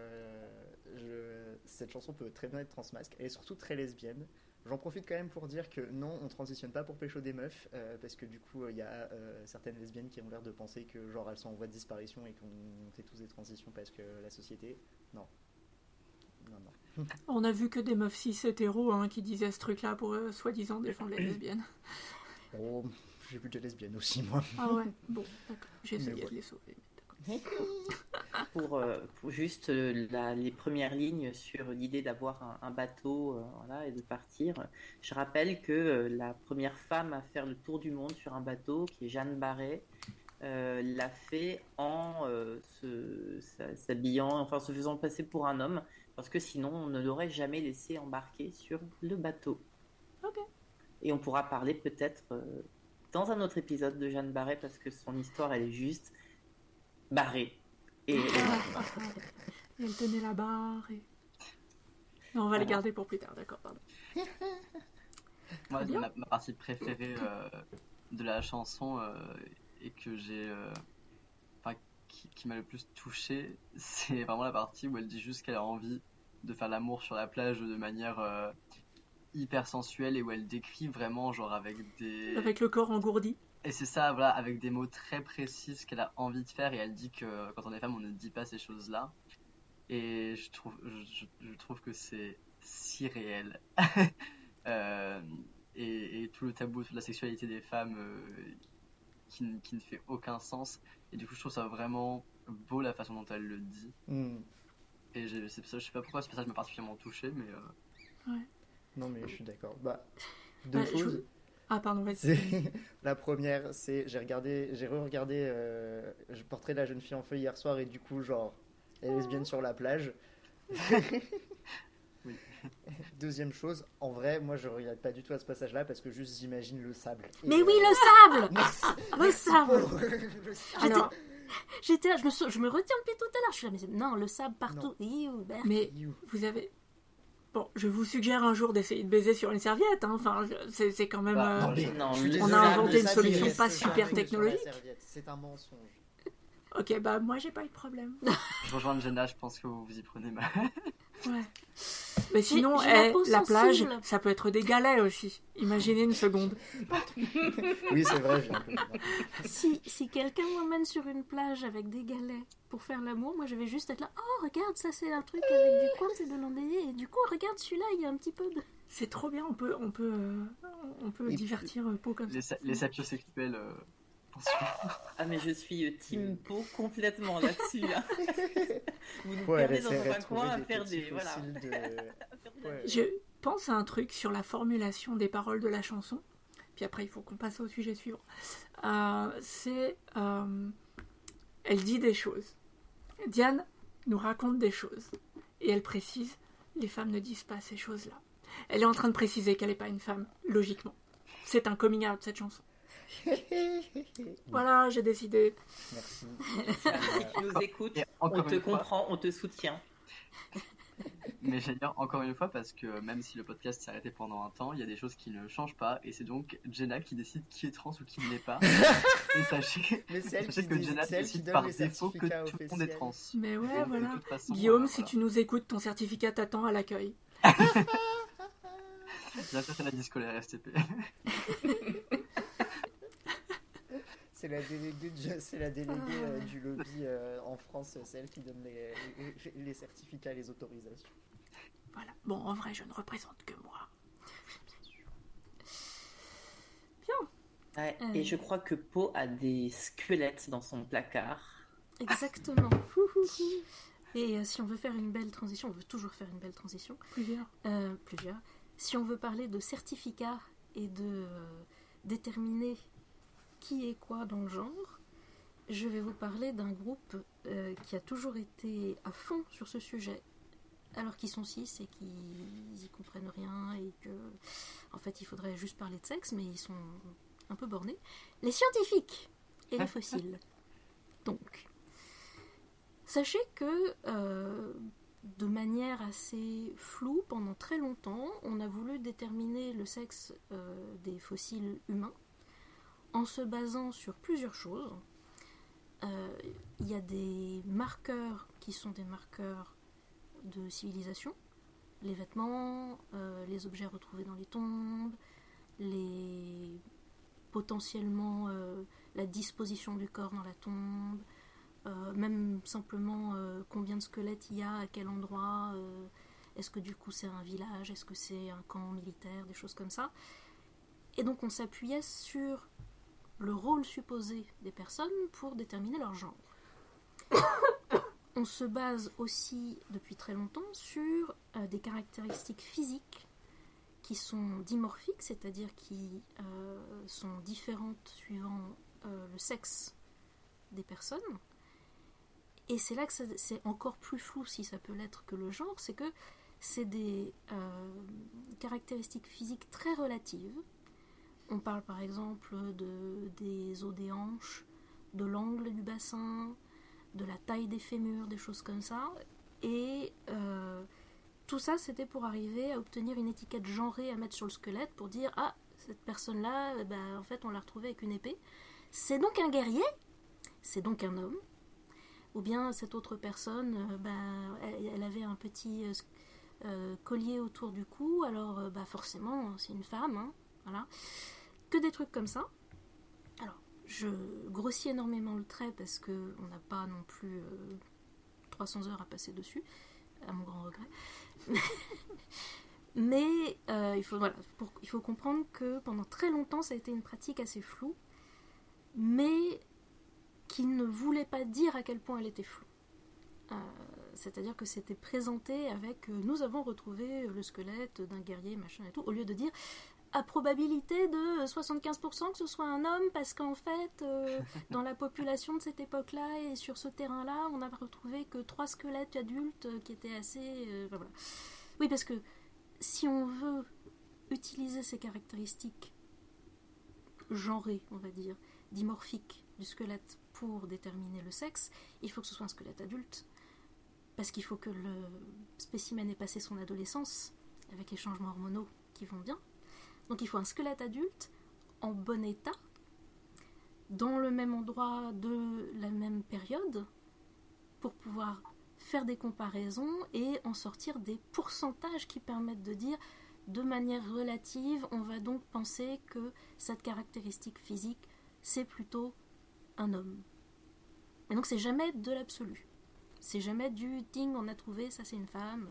cette chanson peut très bien être transmasque. Elle est surtout très lesbienne. J'en profite quand même pour dire que non, on transitionne pas pour pécho des meufs, parce que du coup, il y a certaines lesbiennes qui ont l'air de penser que genre elles sont en voie de disparition et qu'on fait tous des transitions parce que la société... Non. On a vu que des meufs cis hétéros qui disaient ce truc-là pour soi-disant défendre les lesbiennes. Oh, j'ai vu des lesbiennes aussi, moi. Ah ouais, bon, d'accord. J'ai essayé ouais. de les sauver. Pour juste les premières lignes sur l'idée d'avoir un bateau voilà, et de partir, je rappelle que la première femme à faire le tour du monde sur un bateau, qui est Jeanne Barret, l'a fait en s'habillant, enfin se faisant passer pour un homme, parce que sinon on ne l'aurait jamais laissé embarquer sur le bateau. Ok. Et on pourra parler peut-être dans un autre épisode de Jeanne Barret, parce que son histoire elle est juste barrée. Et elle tenait la barre et... Non, on va les garder pour plus tard, d'accord, pardon. Moi, ma partie préférée de la chanson et que j'ai... qui m'a le plus touché, c'est vraiment la partie où elle dit juste qu'elle a envie de faire l'amour sur la plage de manière hyper sensuelle et où elle décrit vraiment genre avec le corps engourdi. Et c'est ça, voilà, avec des mots très précis ce qu'elle a envie de faire, et elle dit que quand on est femme on ne dit pas ces choses-là, et je trouve que c'est si réel. Et tout le tabou sur la sexualité des femmes qui ne fait aucun sens, et du coup je trouve ça vraiment beau la façon dont elle le dit. Et je sais pas pourquoi ce passage m'a particulièrement touché, mais ouais. Non mais je suis d'accord. Deux choses. Ah pardon, vas-y. La première, c'est j'ai re-regardé Portrait de la jeune fille en feu hier soir, et du coup genre elle est lesbienne sur la plage. Oui. Deuxième chose, en vrai, moi je regarde pas du tout à ce passage-là parce que juste j'imagine le sable. Mais oui, le sable. Le sable. Le sable. Alors, j'étais là, je me retiens depuis tout à l'heure. Je suis là, mais non, le sable partout. Mais vous avez... Bon, je vous suggère un jour d'essayer de baiser sur une serviette. Enfin, c'est quand même... on a inventé une solution pas super technologique. C'est un mensonge. Ok, moi j'ai pas eu de problème. Je rejoins Jenna, je pense que vous y prenez mal. Ouais. Mais sinon, j'ai la peau la plage, sensible. ça peut être des galets aussi. Imaginez une seconde. Oui, c'est vrai, j'ai un peu. Si quelqu'un m'emmène sur une plage avec des galets pour faire l'amour, moi je vais juste être là. Oh, regarde, ça c'est un truc avec du coin, c'est de l'endeuillé. Et du coup, regarde celui-là, il y a un petit peu de. C'est trop bien, on peut Et divertir Pau comme ça. Les sapiosexuels. Ah, mais je suis team Pau complètement là-dessus. Là. Vous nous Ouais, perdez dans essaierait un de coin trouver à des faire petits des. Voilà. fossiles de- Ouais. Je pense à un truc sur la formulation des paroles de la chanson. Puis après, il faut qu'on passe au sujet suivant. Elle dit des choses. Diane nous raconte des choses. Et elle précise, les femmes ne disent pas ces choses-là. Elle est en train de préciser qu'elle n'est pas une femme, logiquement. C'est un coming out, cette chanson. Voilà, j'ai décidé. Merci. Si tu nous écoutes, Et on encore te une fois, comprend, on te soutient. mais j'allais dire encore une fois parce que même si le podcast s'est arrêté pendant un temps, il y a des choses qui ne changent pas et c'est donc Jenna qui décide qui est trans ou qui ne l'est pas. Et sachez, Mais c'est elle sachez qui que dit- Jenna c'est elle qui décide donne par les défaut que certificats tout le monde est officiels. trans. Mais ouais, Donc, de voilà. toute façon, Guillaume, si voilà. tu nous écoutes, ton certificat t'attend à l'accueil. Bientôt c'est la vie scolaire STP. C'est la déléguée, du lobby en France, c'est elle qui donne les certificats et les autorisations. Voilà. Bon, en vrai, je ne représente que moi. Ouais, et je crois que Pau a des squelettes dans son placard. Exactement. Et si on veut faire une belle transition, on veut toujours faire une belle transition. Plusieurs. Plusieurs. Si on veut parler de certificats et de déterminer qui est quoi dans le genre, je vais vous parler d'un groupe qui a toujours été à fond sur ce sujet, alors qu'ils sont 6 et qu'ils y comprennent rien et que, en fait, il faudrait juste parler de sexe, mais ils sont un peu bornés. Les scientifiques et les fossiles. Donc, sachez que de manière assez floue, pendant très longtemps, on a voulu déterminer le sexe des fossiles humains en se basant sur plusieurs choses. Il y a des marqueurs qui sont des marqueurs de civilisation, les vêtements, les objets retrouvés dans les tombes, potentiellement la disposition du corps dans la tombe, même simplement combien de squelettes il y a, à quel endroit, est-ce que du coup c'est un village, est-ce que c'est un camp militaire, des choses comme ça. Et donc on s'appuyait sur le rôle supposé des personnes pour déterminer leur genre. On se base aussi depuis très longtemps sur des caractéristiques physiques qui sont dimorphiques, c'est-à-dire qui sont différentes suivant le sexe des personnes. Et c'est là que c'est encore plus flou, si ça peut l'être, que le genre, c'est que c'est des caractéristiques physiques très relatives. On parle par exemple des os des hanches, de l'angle du bassin, de la taille des fémurs, des choses comme ça. Et tout ça, c'était pour arriver à obtenir une étiquette genrée à mettre sur le squelette pour dire « Ah, cette personne-là, en fait, on l'a retrouvée avec une épée. C'est donc un guerrier, c'est donc un homme. » Ou bien cette autre personne, elle avait un petit collier autour du cou, alors forcément, c'est une femme, hein, voilà. Que des trucs comme ça. Alors, je grossis énormément le trait parce qu'on n'a pas non plus 300 heures à passer dessus, à mon grand regret. Mais il faut comprendre que pendant très longtemps, ça a été une pratique assez floue, mais qui ne voulait pas dire à quel point elle était floue. C'est-à-dire que c'était présenté avec nous avons retrouvé le squelette d'un guerrier, machin et tout, au lieu de dire à probabilité de 75% que ce soit un homme, parce qu'en fait, dans la population de cette époque-là et sur ce terrain-là, on n'a retrouvé que 3 squelettes adultes qui étaient assez... voilà. Oui, parce que si on veut utiliser ces caractéristiques genrées, on va dire, dimorphiques du squelette pour déterminer le sexe, il faut que ce soit un squelette adulte, parce qu'il faut que le spécimen ait passé son adolescence, avec les changements hormonaux qui vont bien. Donc il faut un squelette adulte, en bon état, dans le même endroit de la même période, pour pouvoir faire des comparaisons et en sortir des pourcentages qui permettent de dire, de manière relative, on va donc penser que cette caractéristique physique, c'est plutôt un homme. Et donc c'est jamais de l'absolu. C'est jamais du ding, on a trouvé, ça c'est une femme.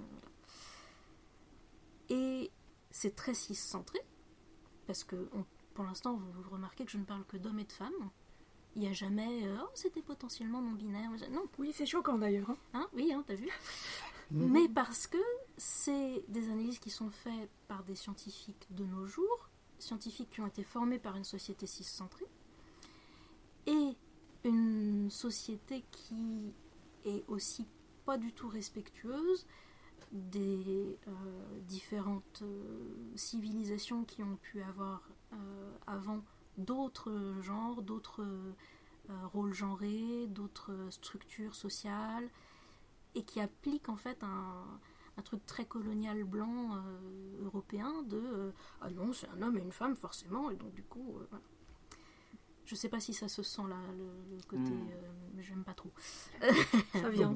Et c'est très cis-centré, parce que pour l'instant, vous remarquez que je ne parle que d'hommes et de femmes. Il n'y a jamais c'était potentiellement non-binaire. Non. Oui, c'est choquant d'ailleurs. Oui, t'as vu. Mais parce que c'est des analyses qui sont faites par des scientifiques de nos jours, scientifiques qui ont été formés par une société cis-centrée, et une société qui est aussi pas du tout respectueuse des différentes civilisations qui ont pu avoir avant d'autres genres, d'autres rôles genrés, d'autres structures sociales, et qui appliquent en fait un truc très colonial blanc européen de ah non, c'est un homme et une femme forcément, et donc du coup voilà. Je sais pas si ça se sent là, le côté j'aime pas trop. Ça vient.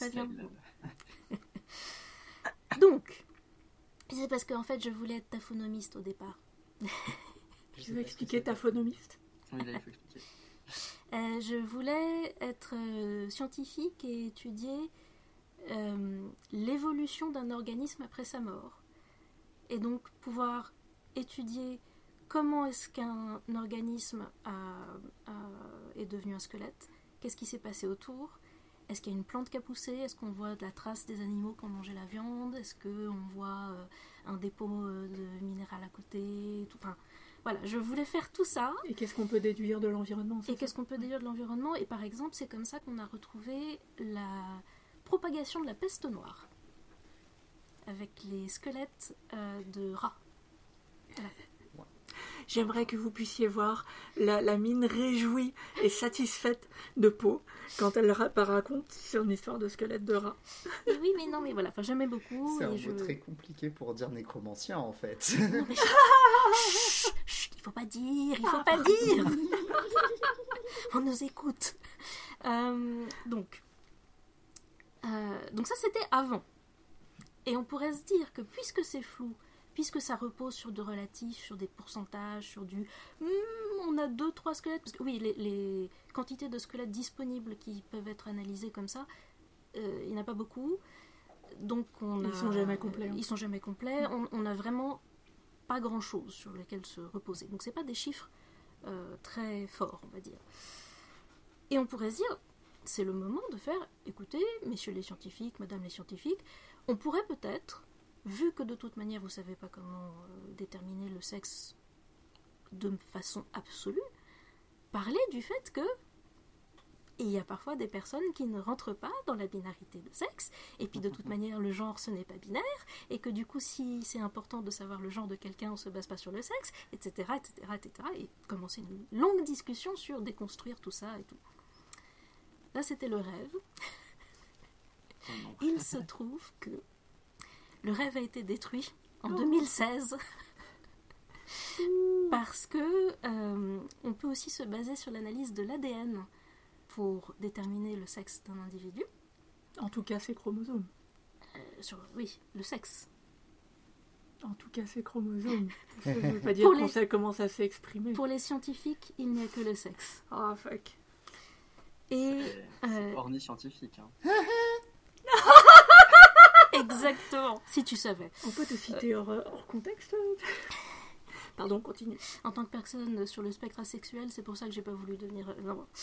Donc, c'est parce qu'en fait je voulais être taphonomiste au départ. Tu veux expliquer taphonomiste? Oui, là, il faut expliquer. Je voulais être scientifique et étudier l'évolution d'un organisme après sa mort. Et donc pouvoir étudier comment est-ce qu'un organisme est devenu un squelette, qu'est-ce qui s'est passé autour, est-ce qu'il y a une plante qui a poussé, est-ce qu'on voit de la trace des animaux qui ont mangé la viande, est-ce qu'on voit un dépôt de minéral à côté, tout, enfin... Voilà, je voulais faire tout ça. Et qu'est-ce qu'on peut déduire de l'environnement? Et par exemple, c'est comme ça qu'on a retrouvé la propagation de la peste noire avec les squelettes de rats. Voilà. J'aimerais que vous puissiez voir la mine réjouie et satisfaite de Pau quand elle raconte son histoire de squelette de rat. Et oui, mais non, mais voilà, enfin, j'aimais beaucoup. C'est un mot très compliqué pour dire nécromancien, en fait. Non, mais il faut pas dire. On nous écoute. Donc ça, c'était avant. Et on pourrait se dire que puisque c'est flou, puisque ça repose sur de relatifs, sur des pourcentages, sur du... on a 2-3 squelettes, parce que oui, les quantités de squelettes disponibles qui peuvent être analysées comme ça, il n'y en a pas beaucoup. Donc ils sont jamais complets. Ils sont jamais complets. On a vraiment pas grand-chose sur lesquels se reposer. Donc c'est pas des chiffres très forts, on va dire. Et on pourrait se dire, c'est le moment de faire, écoutez, messieurs les scientifiques, madame les scientifiques, on pourrait peut-être... Vu que de toute manière vous ne savez pas comment déterminer le sexe de façon absolue, parler du fait que il y a parfois des personnes qui ne rentrent pas dans la binarité de sexe, et puis de toute manière le genre ce n'est pas binaire, et que du coup si c'est important de savoir le genre de quelqu'un on ne se base pas sur le sexe, etc., et commencer une longue discussion sur déconstruire tout ça et tout. Là c'était le rêve. Il se trouve que le rêve a été détruit en 2016 parce que on peut aussi se baser sur l'analyse de l'ADN pour déterminer le sexe d'un individu. En tout cas, ses chromosomes. Oui, le sexe. En tout cas, ses chromosomes. Ça ne veut pas dire qu'on sait comment ça s'est exprimé. Pour les scientifiques, il n'y a que le sexe. Ah, fuck. Et... C'est orni scientifique. Exactement, si tu savais. On peut te citer hors contexte. Pardon, continue. En tant que personne sur le spectre asexuel, c'est pour ça que j'ai pas voulu devenir...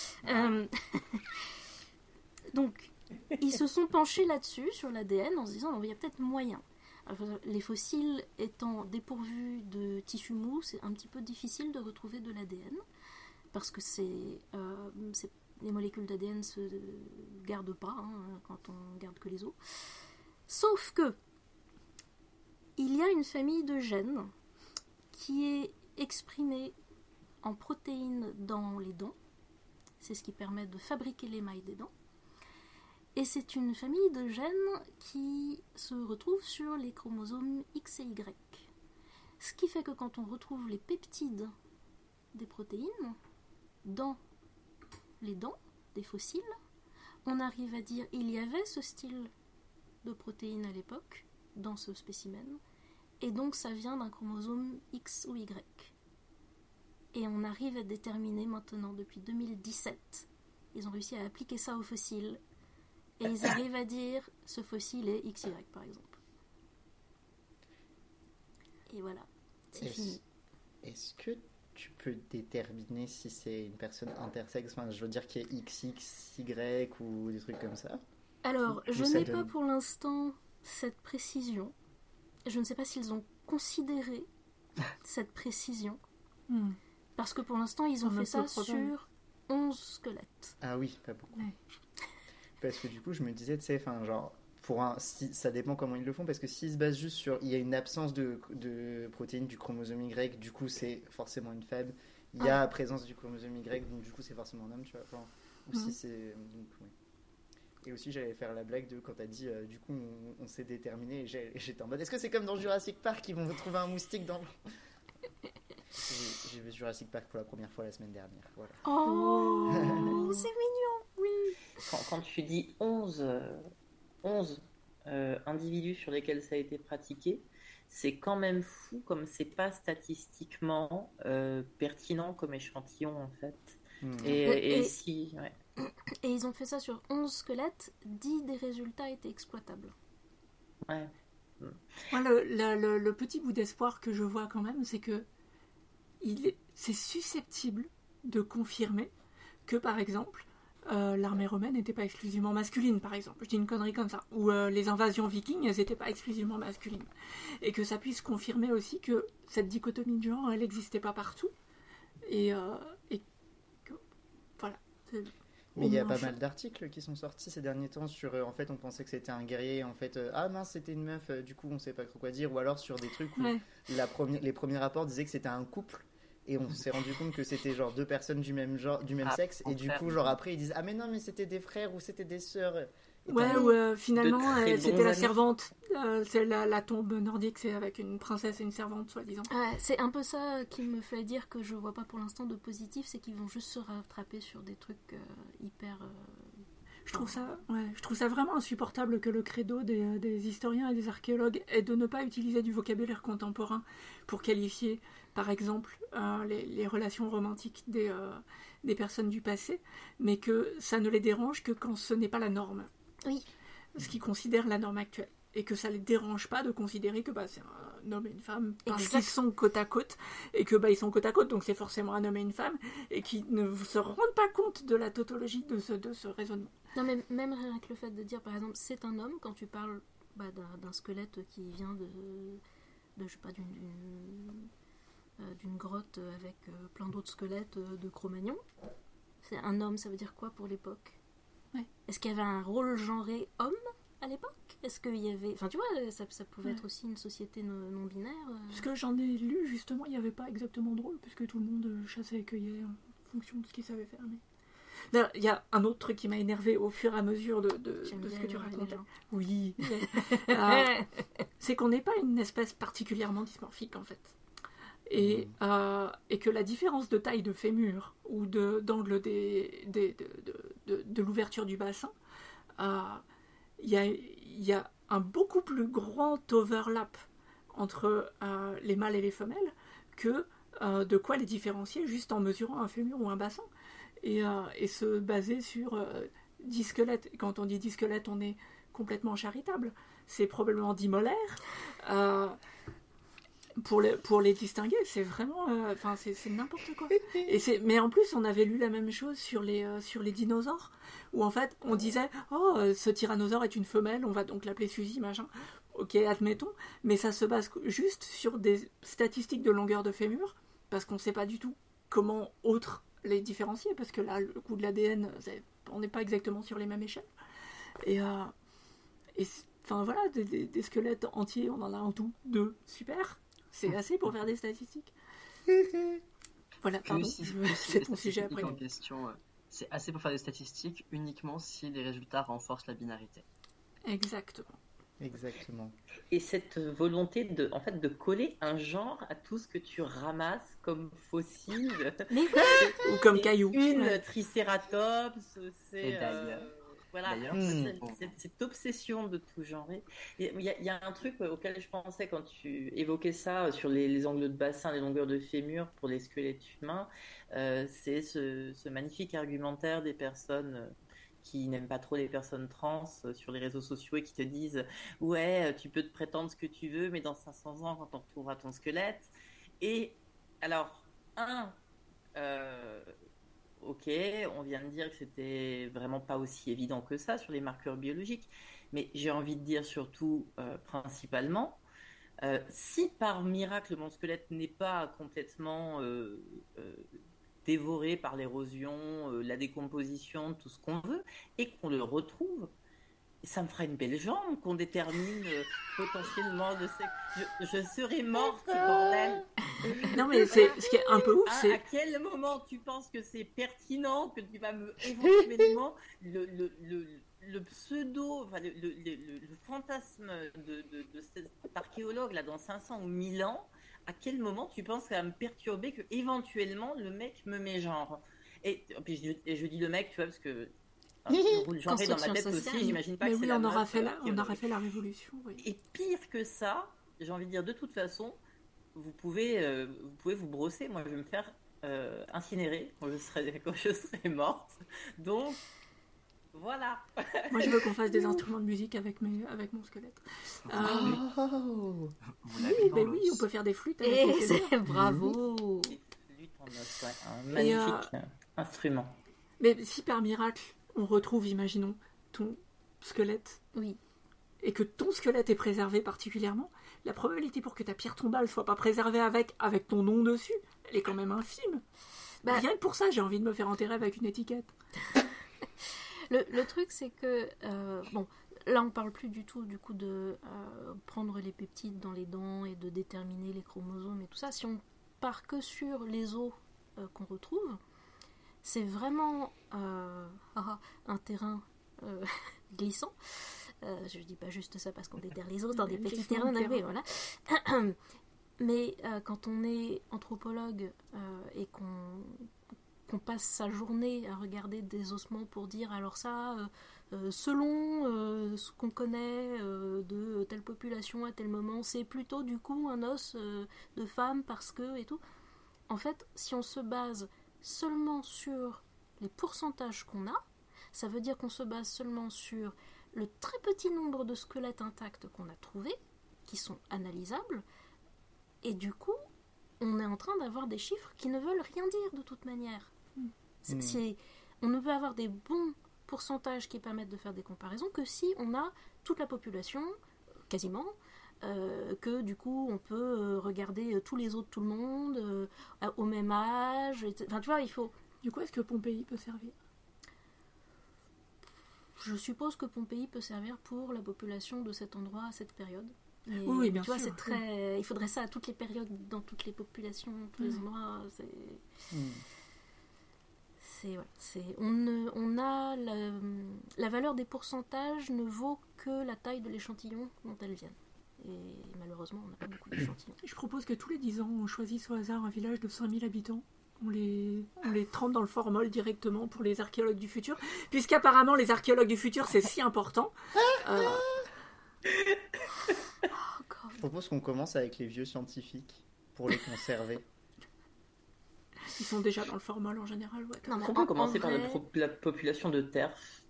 Donc, ils se sont penchés là-dessus, sur l'ADN, en se disant, il y a peut-être moyen. Alors, les fossiles étant dépourvus de tissu mou, c'est un petit peu difficile de retrouver de l'ADN, parce que les molécules d'ADN se gardent pas quand on garde que les os. Sauf que il y a une famille de gènes qui est exprimée en protéines dans les dents. C'est ce qui permet de fabriquer l'émail des dents. Et c'est une famille de gènes qui se retrouve sur les chromosomes X et Y. Ce qui fait que quand on retrouve les peptides des protéines dans les dents des fossiles, on arrive à dire il y avait ce style de protéines à l'époque, dans ce spécimen, et donc ça vient d'un chromosome X ou Y. Et on arrive à déterminer maintenant, depuis 2017, ils ont réussi à appliquer ça au fossile, et ils arrivent à dire ce fossile est XY par exemple. Et voilà, c'est fini. Est-ce que tu peux déterminer si c'est une personne intersexe, enfin, je veux dire qu'il y ait XXY ou des trucs comme ça? Alors, je n'ai pas pour l'instant cette précision. Je ne sais pas s'ils ont considéré cette précision. Parce que pour l'instant, ils ont fait ça sur 11 squelettes. Ah oui, pas beaucoup. Ouais. Parce que du coup, je me disais, tu sais, enfin, genre, ça dépend comment ils le font, parce que s'ils se basent juste sur, il y a une absence de protéines du chromosome Y, du coup, c'est forcément une femme. Il y a présence du chromosome Y, donc du coup, c'est forcément un homme, tu vois. Enfin, ou si c'est... Donc, ouais. Et aussi, j'allais faire la blague de quand t'as dit, du coup, on s'est déterminé, et j'étais en mode, est-ce que c'est comme dans Jurassic Park, ils vont retrouver un moustique dans le... J'ai vu Jurassic Park pour la première fois la semaine dernière. Voilà. Oh, c'est mignon, oui. Quand tu dis 11 individus sur lesquels ça a été pratiqué, c'est quand même fou comme c'est pas statistiquement pertinent comme échantillon en fait. Et ils ont fait ça sur 11 squelettes, 10 des résultats étaient exploitables. Ouais. Moi, le petit bout d'espoir que je vois quand même, c'est que c'est susceptible de confirmer que, par exemple, l'armée romaine n'était pas exclusivement masculine, par exemple. Je dis une connerie comme ça. Ou les invasions vikings, elles n'étaient pas exclusivement masculines. Et que ça puisse confirmer aussi que cette dichotomie de genre, elle n'existait pas partout. Et que, voilà. Mais il y a pas mal d'articles qui sont sortis ces derniers temps sur, en fait, on pensait que c'était un guerrier, en fait, ah mince, c'était une meuf, du coup, on sait pas trop quoi dire. Ou alors sur des trucs où les premiers rapports disaient que c'était un couple. Et on s'est rendu compte que c'était genre deux personnes du même sexe. Et du coup, genre après, ils disent ah mais non, mais c'était des frères ou c'était des sœurs. Finalement, c'était la servante. C'est la tombe nordique, c'est avec une princesse et une servante, soi-disant. C'est un peu ça qui me fait dire que je vois pas pour l'instant de positif, c'est qu'ils vont juste se rattraper sur des trucs hyper... Je trouve ça vraiment insupportable que le credo des historiens et des archéologues est de ne pas utiliser du vocabulaire contemporain pour qualifier, par exemple, les relations romantiques des personnes du passé, mais que ça ne les dérange que quand ce n'est pas la norme. Oui. Ce qu'ils considèrent la norme actuelle. Et que ça ne les dérange pas de considérer que c'est un homme et une femme parce qu'ils sont côte à côte, et que ils sont côte à côte, donc c'est forcément un homme et une femme, et qui ne se rendent pas compte de la tautologie de ce raisonnement. Non, mais même avec le fait de dire, par exemple, c'est un homme, quand tu parles d'un squelette qui vient de je sais pas, d'une grotte avec plein d'autres squelettes de Cro-Magnon, c'est un homme, ça veut dire quoi pour l'époque? Est-ce qu'il y avait un rôle genré homme à l'époque? Est-ce qu'il y avait... Enfin, tu vois, ça pouvait être aussi une société non-binaire. Parce que j'en ai lu, justement, il n'y avait pas exactement de rôle, puisque tout le monde chassait et cueillait en fonction de ce qu'il savait faire. Mais... il y a un autre truc qui m'a énervé au fur et à mesure de ce que tu racontais. Oui. C'est qu'on n'est pas une espèce particulièrement dysmorphique, en fait. Et que la différence de taille de fémur ou d'angle de l'ouverture du bassin, il y a un beaucoup plus grand overlap entre les mâles et les femelles que de quoi les différencier juste en mesurant un fémur ou un bassin. Et se baser sur 10 squelettes. Quand on dit 10 squelettes, on est complètement charitable. C'est probablement 10 molaires. Pour les distinguer, c'est vraiment... c'est n'importe quoi. Mais en plus, on avait lu la même chose sur les dinosaures, où en fait, on disait « Oh, ce tyrannosaure est une femelle, on va donc l'appeler Suzy, machin. » Ok, admettons, mais ça se base juste sur des statistiques de longueur de fémur, parce qu'on ne sait pas du tout comment les différencier, parce que là, le coup de l'ADN, on n'est pas exactement sur les mêmes échelles. Voilà, des squelettes entiers, on en a en tout 2, super. C'est assez pour faire des statistiques. Voilà, pardon, c'est ton sujet après. En question, c'est assez pour faire des statistiques uniquement si les résultats renforcent la binarité. Exactement. Et cette volonté de coller un genre à tout ce que tu ramasses comme fossile. Ou comme caillou. Une tricératops, c'est... Voilà, D'ailleurs, cette obsession de tout genre. Il y a un truc auquel je pensais quand tu évoquais ça sur les angles de bassin, les longueurs de fémur pour les squelettes humains. C'est ce magnifique argumentaire des personnes qui n'aiment pas trop les personnes trans sur les réseaux sociaux et qui te disent ouais, tu peux te prétendre ce que tu veux, mais dans 500 ans, quand on retrouvera ton squelette. Et alors, ok, on vient de dire que c'était vraiment pas aussi évident que ça sur les marqueurs biologiques, mais j'ai envie de dire surtout, principalement, si par miracle mon squelette n'est pas complètement dévoré par l'érosion, la décomposition, tout ce qu'on veut, et qu'on le retrouve, ça me fera une belle jambe qu'on détermine potentiellement le sexe. Je serai morte, bordel. Non, mais ce qui est un peu ouf, c'est... À quel moment tu penses que c'est pertinent que tu vas me éventuellement le pseudo, enfin, le fantasme de cet archéologue là dans 500 ou 1000 ans, à quel moment tu penses que ça va me perturber que éventuellement le mec me met genre et puis je dis le mec, tu vois, parce que j'en fais dans ma tête aussi, j'imagine pas mais que oui, c'est la on aura meuf, fait la révolution. Oui. Et pire que ça, j'ai envie de dire, de toute façon, vous pouvez vous brosser. Moi, je vais me faire incinérer quand je serai morte. Donc, voilà. Moi, je veux qu'on fasse des instruments de musique avec mon squelette. Vous Oui, ben oui, on peut faire des flûtes. Avec les fémurs. Bravo. Lutte en os, ouais, un magnifique instrument. Mais si par miracle, on retrouve, imaginons, ton squelette, Oui. et que ton squelette est préservé particulièrement, la probabilité pour que ta pierre tombale soit pas préservée avec ton nom dessus, elle est quand même infime. Rien que pour ça, j'ai envie de me faire enterrer avec une étiquette. Le truc, c'est que... bon, là, on parle plus du tout, du coup, de prendre les peptides dans les dents et de déterminer les chromosomes et tout ça. Si on part que sur les os qu'on retrouve, c'est vraiment un terrain glissant. Je dis pas juste ça parce qu'on déterre les os dans des petits terrains navets, voilà. Mais quand on est anthropologue et qu'on passe sa journée à regarder des ossements pour dire alors ça, selon ce qu'on connaît de telle population à tel moment, c'est plutôt du coup un os de femme parce que et tout. En fait, si on se base seulement sur les pourcentages qu'on a, ça veut dire qu'on se base seulement sur le très petit nombre de squelettes intacts qu'on a trouvés, qui sont analysables, et du coup, on est en train d'avoir des chiffres qui ne veulent rien dire de toute manière. On ne peut avoir des bons pourcentages qui permettent de faire des comparaisons que si on a toute la population, quasiment, que du coup on peut regarder tous les os de tout le monde au même âge, enfin tu vois, il faut... Du coup, est-ce que Pompéi peut servir ? Je suppose que Pompéi peut servir pour la population de cet endroit à cette période. Mais, oui, bien tu vois, sûr. C'est très... Il faudrait ça à toutes les périodes, dans toutes les populations, tous les endroits. On a la valeur des pourcentages ne vaut que la taille de l'échantillon dont elles viennent. Et malheureusement, on n'a pas beaucoup d'échantillons. Je propose que tous les 10 ans, on choisisse au hasard un village de 5000 habitants. On les trempe dans le formol directement pour les archéologues du futur, puisqu'apparemment les archéologues du futur c'est si important. Je propose qu'on commence avec les vieux scientifiques pour les conserver. Ils sont déjà dans le formol en général. Ouais. Non, mais On peut commencer vrai... par la population de TERF.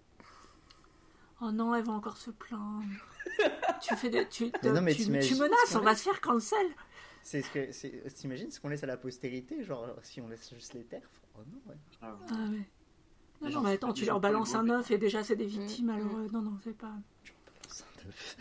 Oh non, elle va encore se plaindre. Tu t'imagines menaces, on va se faire cancel. T'imagines ce qu'on laisse à la postérité, genre si on laisse juste les terres. Oh non, ouais. Ah ouais. Non, mais attends, tu leur balances un œuf et déjà c'est des victimes, alors non, c'est pas... Tu leur balances un œuf.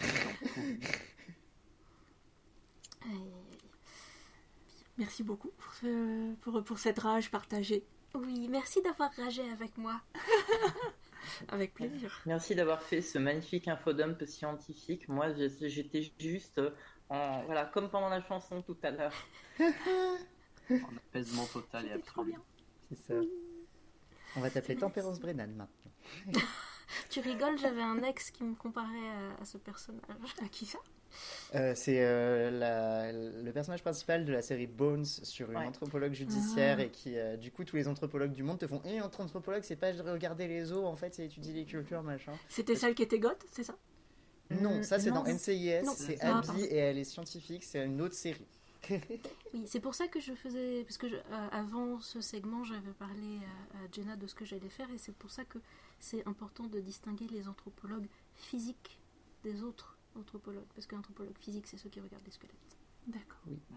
Merci beaucoup pour cette rage partagée. Oui, merci d'avoir ragé avec moi. Avec plaisir. Merci d'avoir fait ce magnifique infodump scientifique. Moi, j'étais juste voilà, comme pendant la chanson tout à l'heure. En apaisement total et absolu. C'est ça. On va t'appeler Tempérance Brennan maintenant. Tu rigoles, j'avais un ex qui me comparait à ce personnage. À qui ça ? C'est le personnage principal de la série Bones sur une anthropologue judiciaire et qui, du coup, tous les anthropologues du monde te font entre anthropologue, c'est pas regarder les os, en fait, c'est étudier les cultures, machin. C'était celle qui était goth, c'est ça? Non, ça c'est non, dans NCIS, non. c'est Ah, Abby pardon. et elle est scientifique, c'est une autre série. Oui, c'est pour ça que je faisais... Parce que avant ce segment, j'avais parlé à Jenna de ce que j'allais faire, et c'est pour ça que c'est important de distinguer les anthropologues physiques des autres anthropologues. Parce que l'anthropologue physique, c'est ceux qui regardent les squelettes. D'accord.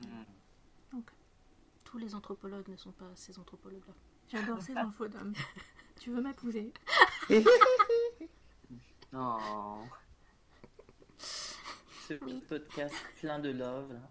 Tous les anthropologues ne sont pas ces anthropologues-là. J'adore ces infos d'hommes. Tu veux m'épouser? Non. Ce podcast plein de love. Là.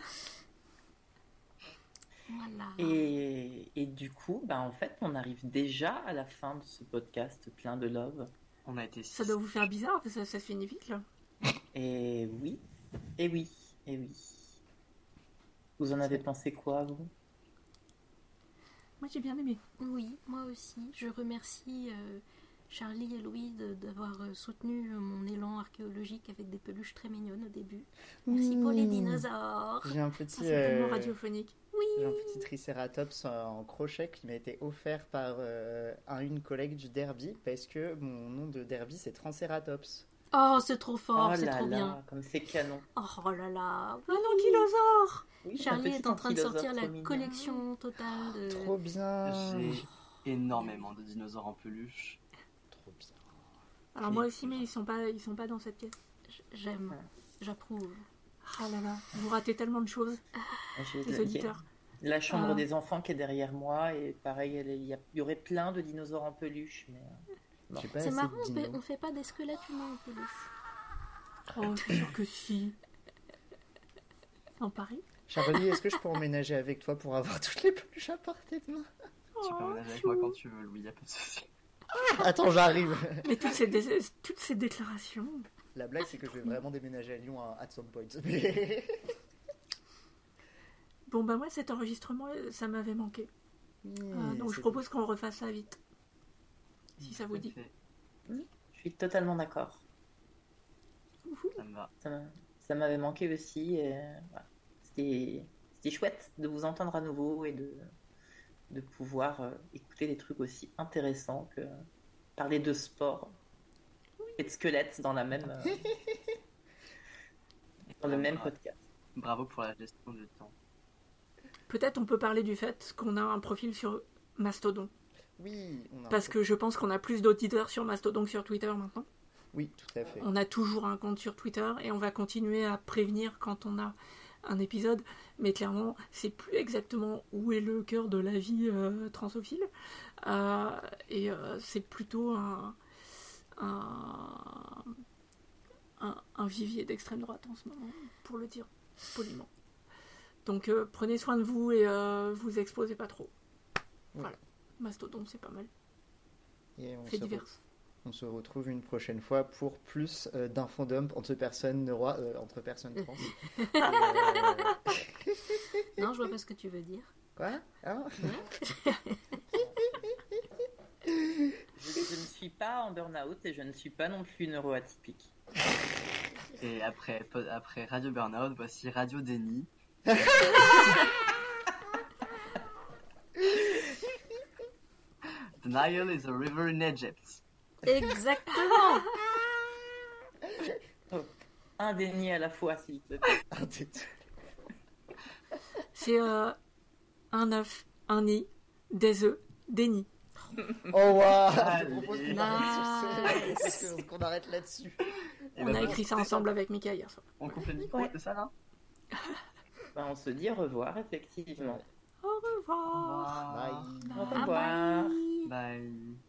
Voilà. Et du coup, en fait, on arrive déjà à la fin de ce podcast plein de love. On a été Ça doit vous faire bizarre, parce que ça se finit vite, là. Et oui, et oui, et oui. Vous en avez pensé quoi, vous? Moi, j'ai bien aimé. Oui, moi aussi. Je remercie Charlie et Louis d'avoir soutenu mon élan archéologique avec des peluches très mignonnes au début. Merci pour les dinosaures. J'ai un petit, Ah, c'est tellement radiophonique. j'ai un petit triceratops en crochet qui m'a été offert par une collègue du derby parce que mon nom de derby c'est Tranceratops. Oh, c'est trop fort, Oh c'est là trop là, bien. comme c'est canon. Oh là là. Un ankylosaure! Oui, un Charlie petit est en train de sortir ankylosaure la trop mignon. collection totale de... Trop bien. J'ai énormément de dinosaures en peluche. Trop bien. Alors moi aussi, mais ils sont pas dans cette pièce. J'aime, j'approuve. Ah là là, vous ratez tellement de choses, J'ai les auditeurs. la chambre Ah. des enfants qui est derrière moi, et pareil, il y aurait plein de dinosaures en peluche, mais... J'ai pas C'est assez marrant, de dinos. on fait pas des squelettes humains en peluche. Oh, je suis sûre que si. En Paris? Charlie, est-ce que je peux emménager avec toi pour avoir toutes les peluches à portée de main? Tu peux emménager avec moi quand tu veux, Louis, y a pas de souci. Attends, j'arrive. Mais toutes ces déclarations. La blague, c'est que je vais vraiment déménager à Lyon at some point. Mais... Bon, bah moi, cet enregistrement, ça m'avait manqué. Donc je propose qu'on refasse ça vite. Si ça vous dit. Parfait. Je suis totalement d'accord. Ça me va. Ça m'avait manqué aussi. Et, voilà. C'était chouette de vous entendre à nouveau et de pouvoir écouter des trucs aussi intéressants que parler de sport et de squelettes dans la même dans le même podcast. Bravo pour la gestion du temps. Peut-être on peut parler du fait qu'on a un profil sur Mastodon. Oui, on a Parce que je pense qu'on a plus d'auditeurs sur Mastodon que sur Twitter maintenant. Oui, tout à fait. On a toujours un compte sur Twitter et on va continuer à prévenir quand on a un épisode. Mais clairement, c'est plus exactement où est le cœur de la vie transophile. C'est plutôt un vivier d'extrême droite en ce moment, pour le dire poliment. Donc prenez soin de vous et vous exposez pas trop. Oui. Voilà. Mastodon, c'est pas mal. Et Fait divers. on se retrouve une prochaine fois pour plus d'infodump entre personnes entre personnes trans. Non, je vois pas ce que tu veux dire. Quoi hein Je ne suis pas en burn-out et je ne suis pas non plus neuroatypique. Et après Radio Burnout, voici Radio Déni. The Nile is a river in Egypt. Exactement. Un déni à la fois, s'il te plaît. C'est un œuf, un nid, des œufs, des nids. Oh waouh. Allez. Je propose qu'on arrête là-dessus. Et On a écrit ça ensemble avec Mika hier soir. On coupe le micro, Ouais. c'est ça là? On se dit au revoir, effectivement. Au revoir. Au revoir. Bye. Au revoir. Bye. Bye.